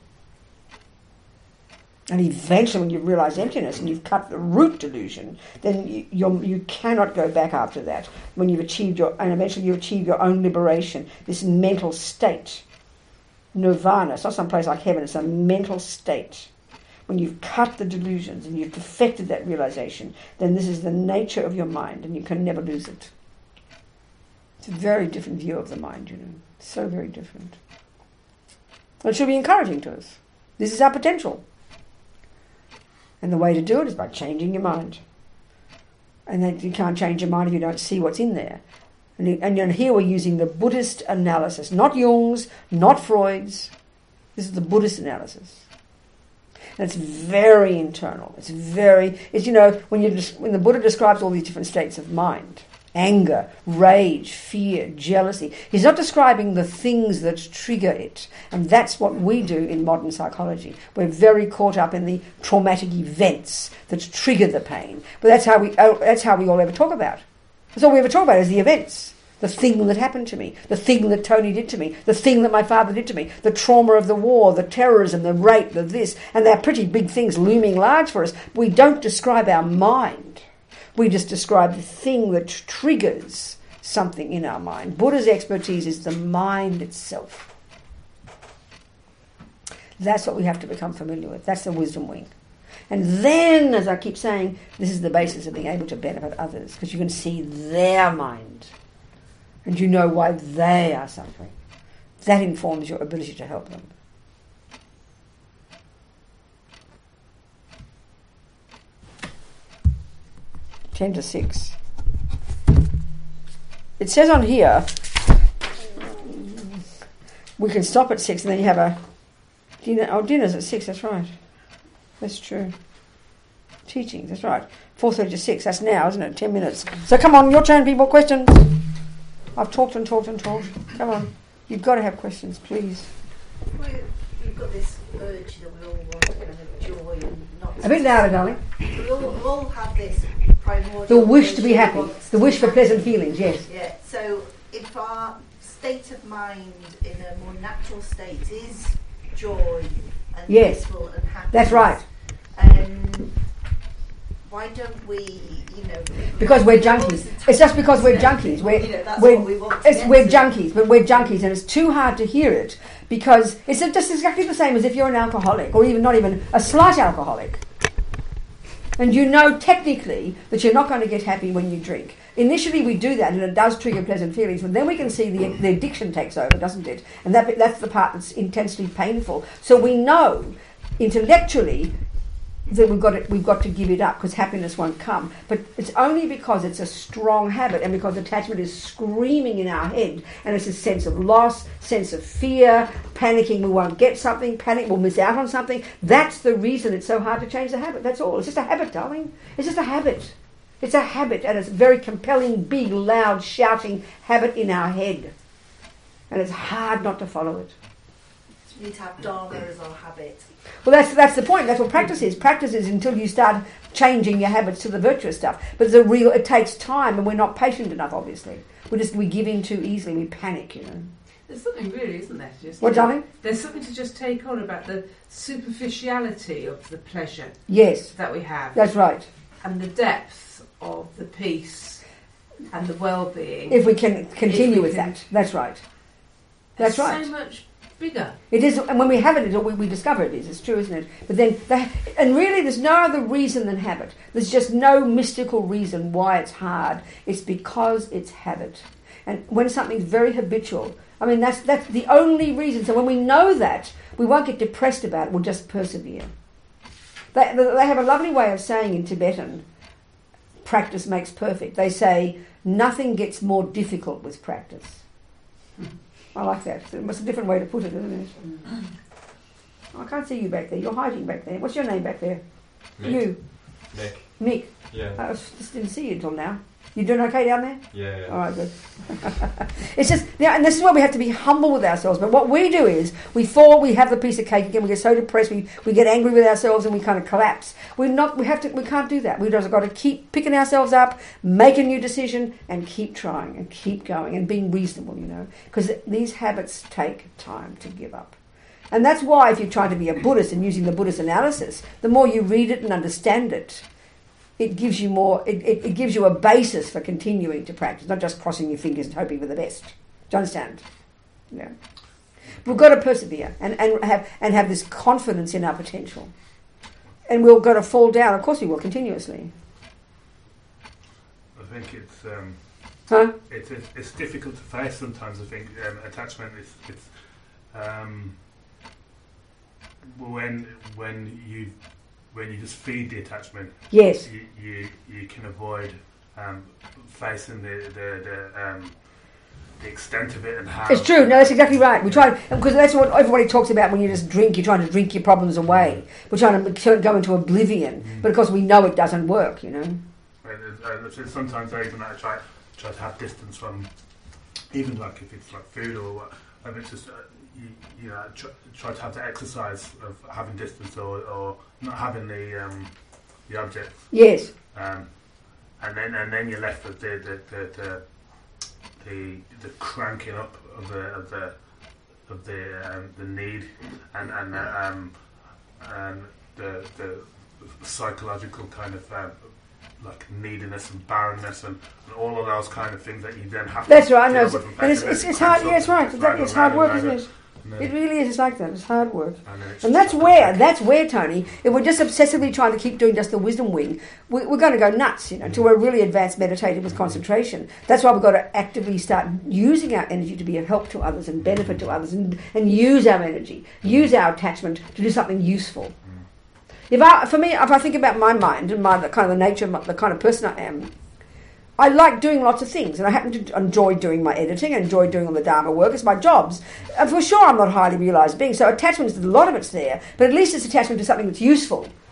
And eventually when you realise emptiness and you've cut the root delusion, then you you're, you cannot go back after that. When you've achieved your, and eventually you achieve your own liberation, this mental state. Nirvana, it's not some place like heaven, it's a mental state. When you've cut the delusions and you've perfected that realisation, then this is the nature of your mind and you can never lose it. It's a very different view of the mind, you know. So very different. It should be encouraging to us. This is our potential. And the way to do it is by changing your mind. And then you can't change your mind if you don't see what's in there. And, you, and you know, here we're using the Buddhist analysis, not Jung's, not Freud's. This is the Buddhist analysis. And it's very internal. It's very, it's, you know, when, you, when the Buddha describes all these different states of mind, anger, rage, fear, jealousy, he's not describing the things that trigger it. And that's what we do in modern psychology. We're very caught up in the traumatic events that trigger the pain. But that's how we that's how we all ever talk about. That's all we ever talk about is the events. The thing that happened to me, the thing that Tony did to me, the thing that my father did to me, the trauma of the war, the terrorism, the rape, the this. And they're pretty big things looming large for us. We don't describe our mind. We just describe the thing that triggers something in our mind. Buddha's expertise is the mind itself. That's what we have to become familiar with. That's the wisdom wing. And then, as I keep saying, this is the basis of being able to benefit others, because you can see their mind and you know why they are suffering. That informs your ability to help them. Ten to six. It says on here we can stop at six and then you have a dinner. Oh, dinner's at six, that's right. That's true. Teaching, that's right. four thirty to six, that's now, isn't it? Ten minutes. So come on, your turn, people. Questions? I've talked and talked and talked. Come on. You've got to have questions, please. Well, you've got this urge that we all want kind of joy and A bit louder, darling. We all, we all have this primordial... The wish to be nature happy. wants The to wish be for happy. pleasant feelings, yes. Yeah, so if our state of mind in a more natural state is joy and Yes. peaceful and happy... That's right. Um, why don't we, you know... Because we're junkies. It's just because we're junkies. We're, You know, that's we're, what we want to it's, get we're to. junkies, but we're junkies, and it's too hard to hear it because it's just exactly the same as if you're an alcoholic, or even not even a slight alcoholic. And you know technically that you're not going to get happy when you drink. Initially we do that and it does trigger pleasant feelings, but then we can see the, the addiction takes over, doesn't it? And that that's the part that's intensely painful. So we know intellectually that we've got to, we've got to give it up because happiness won't come. But it's only because it's a strong habit and because attachment is screaming in our head, and it's a sense of loss, sense of fear, panicking we won't get something, panic we'll miss out on something. That's the reason it's so hard to change the habit. That's all. It's just a habit, darling. It's just a habit. It's a habit, and it's a very compelling, big, loud, shouting habit in our head. And it's hard not to follow it. We need to have dharma as our habit. Well, that's that's the point. That's what practice is. Practice is until you start changing your habits to the virtuous stuff. But it's a real. It takes time, and we're not patient enough. Obviously, we just we give in too easily. We panic, you know. There's something really, isn't there? To just What, darling? There's something to just take on about the superficiality of the pleasure Yes, that we have, that's right. and the depth of the peace and the well-being. If we can continue If we with can- that, that's right. That's It's right. So much bigger. It is, and when we have it, we, we discover it is. It's true, isn't it? But then, the, and really, there's no other reason than habit. There's just no mystical reason why it's hard. It's because it's habit. And when something's very habitual, I mean, that's that's the only reason. So when we know that, we won't get depressed about it. We'll just persevere. They, they have a lovely way of saying in Tibetan, practice makes perfect. They say, nothing gets more difficult with practice. I like that. It's a different way to put it, isn't it? I can't see you back there. You're hiding back there. What's your name back there? Mick. You. Mick. Mick. Yeah. I just didn't see you until now. You doing okay down there? Yeah. yeah. All right, good. It's just, yeah, and this is why we have to be humble with ourselves. But what we do is, we fall, we have the piece of cake again, we get so depressed, we, we get angry with ourselves, and we kind of collapse. We're not, we have to, we can't do that. We've just got to keep picking ourselves up, make a new decision, and keep trying, and keep going, and being reasonable, you know. Because these habits take time to give up. And that's why if you're trying to be a Buddhist and using the Buddhist analysis, the more you read it and understand it, it gives you more, it, it, it gives you a basis for continuing to practice, not just crossing your fingers and hoping for the best. Do you understand? Yeah. We've got to persevere and, and have and have this confidence in our potential. And we've got to fall down. Of course we will, continuously. I think it's um, Huh? it's, it's it's difficult to face sometimes. I think um, attachment is it's um, when when you when you just feed the attachment. Yes. You you, you can avoid um, facing the the, the um, the extent of it and how It's true. No, that's exactly right. We try, because that's what everybody talks about when you just drink. You're trying to drink your problems away. We're trying to go into oblivion, Mm. but of course we know it doesn't work. You know. And, uh, uh, sometimes I even I try try to have distance from, even like if it's like food or what. I mean, it's just uh, you, you know try, try to have the exercise of having distance or, or not having the um, the object. Yes. Um, and then and then you're left with the the the, the, the, the cranking up of the of the of the um, the need and and uh, um, and the the psychological kind of uh, like neediness and barrenness and, and all of those kind of things that you then have That's to right. No, deal it's, with and it's, then it's, it it's cranks hard. up Yeah, it's and right. it's It's, it's hard work, isn't it? And It then- really is. It's like that. It's hard work. and then it's And just that's like- where, that's where, Tony, if we're just obsessively trying to keep doing just the wisdom wing, we, we're going to go nuts, you know, until we're really advanced meditative with concentration. That's why we've got to actively start using our energy to be of help to others and benefit to others and, and use our energy, use our attachment to do something useful. If I, for me, if I think about my mind and my the kind of the nature, of my, the kind of person I am, I like doing lots of things, and I happen to enjoy doing my editing, and enjoy doing all the Dharma work. It's my jobs. And for sure, I'm not a highly realised being, so attachment, a lot of it's there, but at least it's attachment to something that's useful.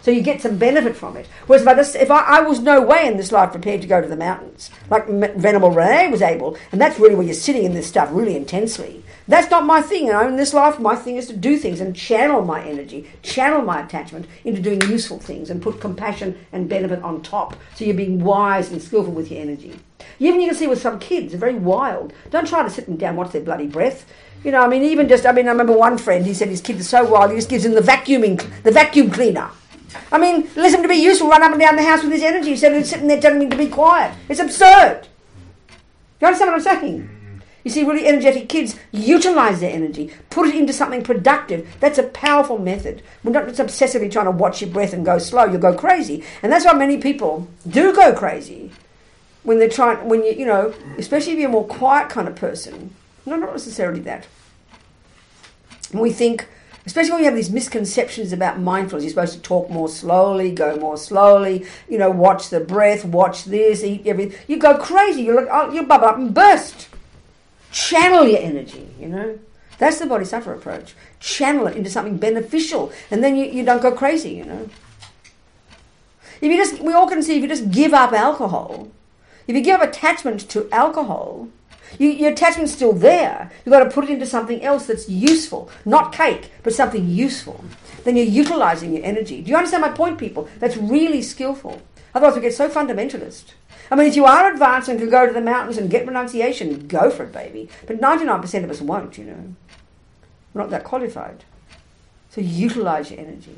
So you get some benefit from it. Whereas if I, just, if I, I was no way in this life prepared to go to the mountains, like Venerable Renee was able, and that's really where you're sitting in this stuff really intensely. That's not my thing. You know, in this life, my thing is to do things and channel my energy, channel my attachment into doing useful things and put compassion and benefit on top. So you're being wise and skillful with your energy. Even you can see with some kids, they're very wild. Don't try to sit them down and watch their bloody breath. You know, I mean, even just, I mean, I remember one friend, he said his kid is so wild, he just gives him the vacuuming, the vacuum cleaner. I mean, listen to be useful, run up and down the house with his energy instead of sitting there telling me to be quiet. It's absurd. You understand what I'm saying? You see, really energetic kids utilise their energy, put it into something productive. That's a powerful method. We're not just obsessively trying to watch your breath and go slow. You'll go crazy. And that's why many people do go crazy when they're trying, when you, you know, especially if you're a more quiet kind of person. No, not necessarily that. And we think, especially when you have these misconceptions about mindfulness, you're supposed to talk more slowly, go more slowly, you know, watch the breath, watch this, eat everything. You go crazy. You look, oh, you bubble up and burst. Channel your energy, you know. That's the Bodhisattva approach. Channel it into something beneficial, and then you, you don't go crazy, you know. If you just, we all can see, if you just give up alcohol, if you give up attachment to alcohol, you, your attachment's still there. You've got to put it into something else that's useful. Not cake, but something useful. Then you're utilising your energy. Do you understand my point, people? That's really skillful. Otherwise we get so fundamentalist. I mean, if you are advanced and can go to the mountains and get renunciation, go for it, baby. But ninety-nine percent of us won't, you know. We're not that qualified. So utilise your energy.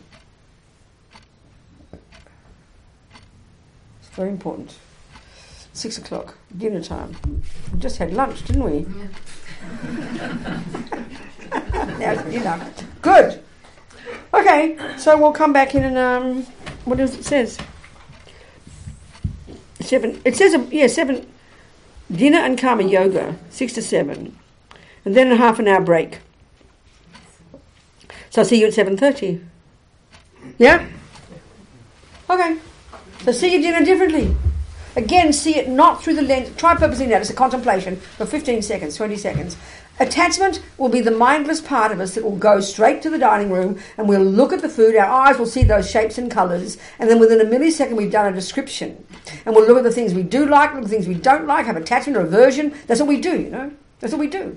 It's very important. Six o'clock, dinner time. We just had lunch, didn't we? Yeah. Now it's dinner. Good. Okay, so we'll come back in and, um, what does it says? Seven. It says, yeah, seven. Dinner and karma yoga, six to seven, and then a half an hour break. So I'll see you at seven thirty. Yeah. Okay. So see your dinner differently. Again, see it not through the lens. Try purposely that. It's a contemplation for fifteen seconds, twenty seconds. Attachment will be the mindless part of us that will go straight to the dining room and we'll look at the food. Our eyes will see those shapes and colours, and then within a millisecond we've done a description. And we'll look at the things we do like, look at the things we don't like, have attachment or aversion. That's what we do, you know. That's what we do.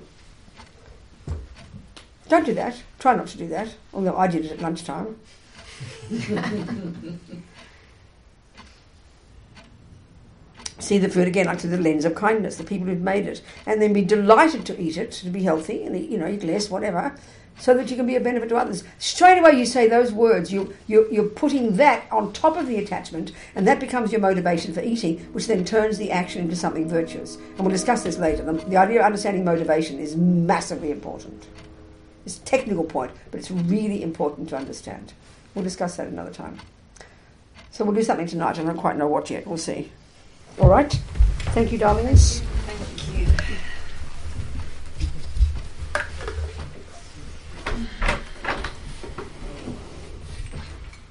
Don't do that. Try not to do that. Although I did it at lunchtime. See the food again like through the lens of kindness, the people who've made it, and then be delighted to eat it, to be healthy, and eat, you know, eat less, whatever, so that you can be a benefit to others. Straight away you say those words, you, you, you're putting that on top of the attachment, and that becomes your motivation for eating, which then turns the action into something virtuous. And we'll discuss this later. The, the idea of understanding motivation is massively important. It's a technical point, but it's really important to understand. We'll discuss that another time. So we'll do something tonight. I don't quite know what yet. We'll see. All right. Thank you, darlings. Thank you.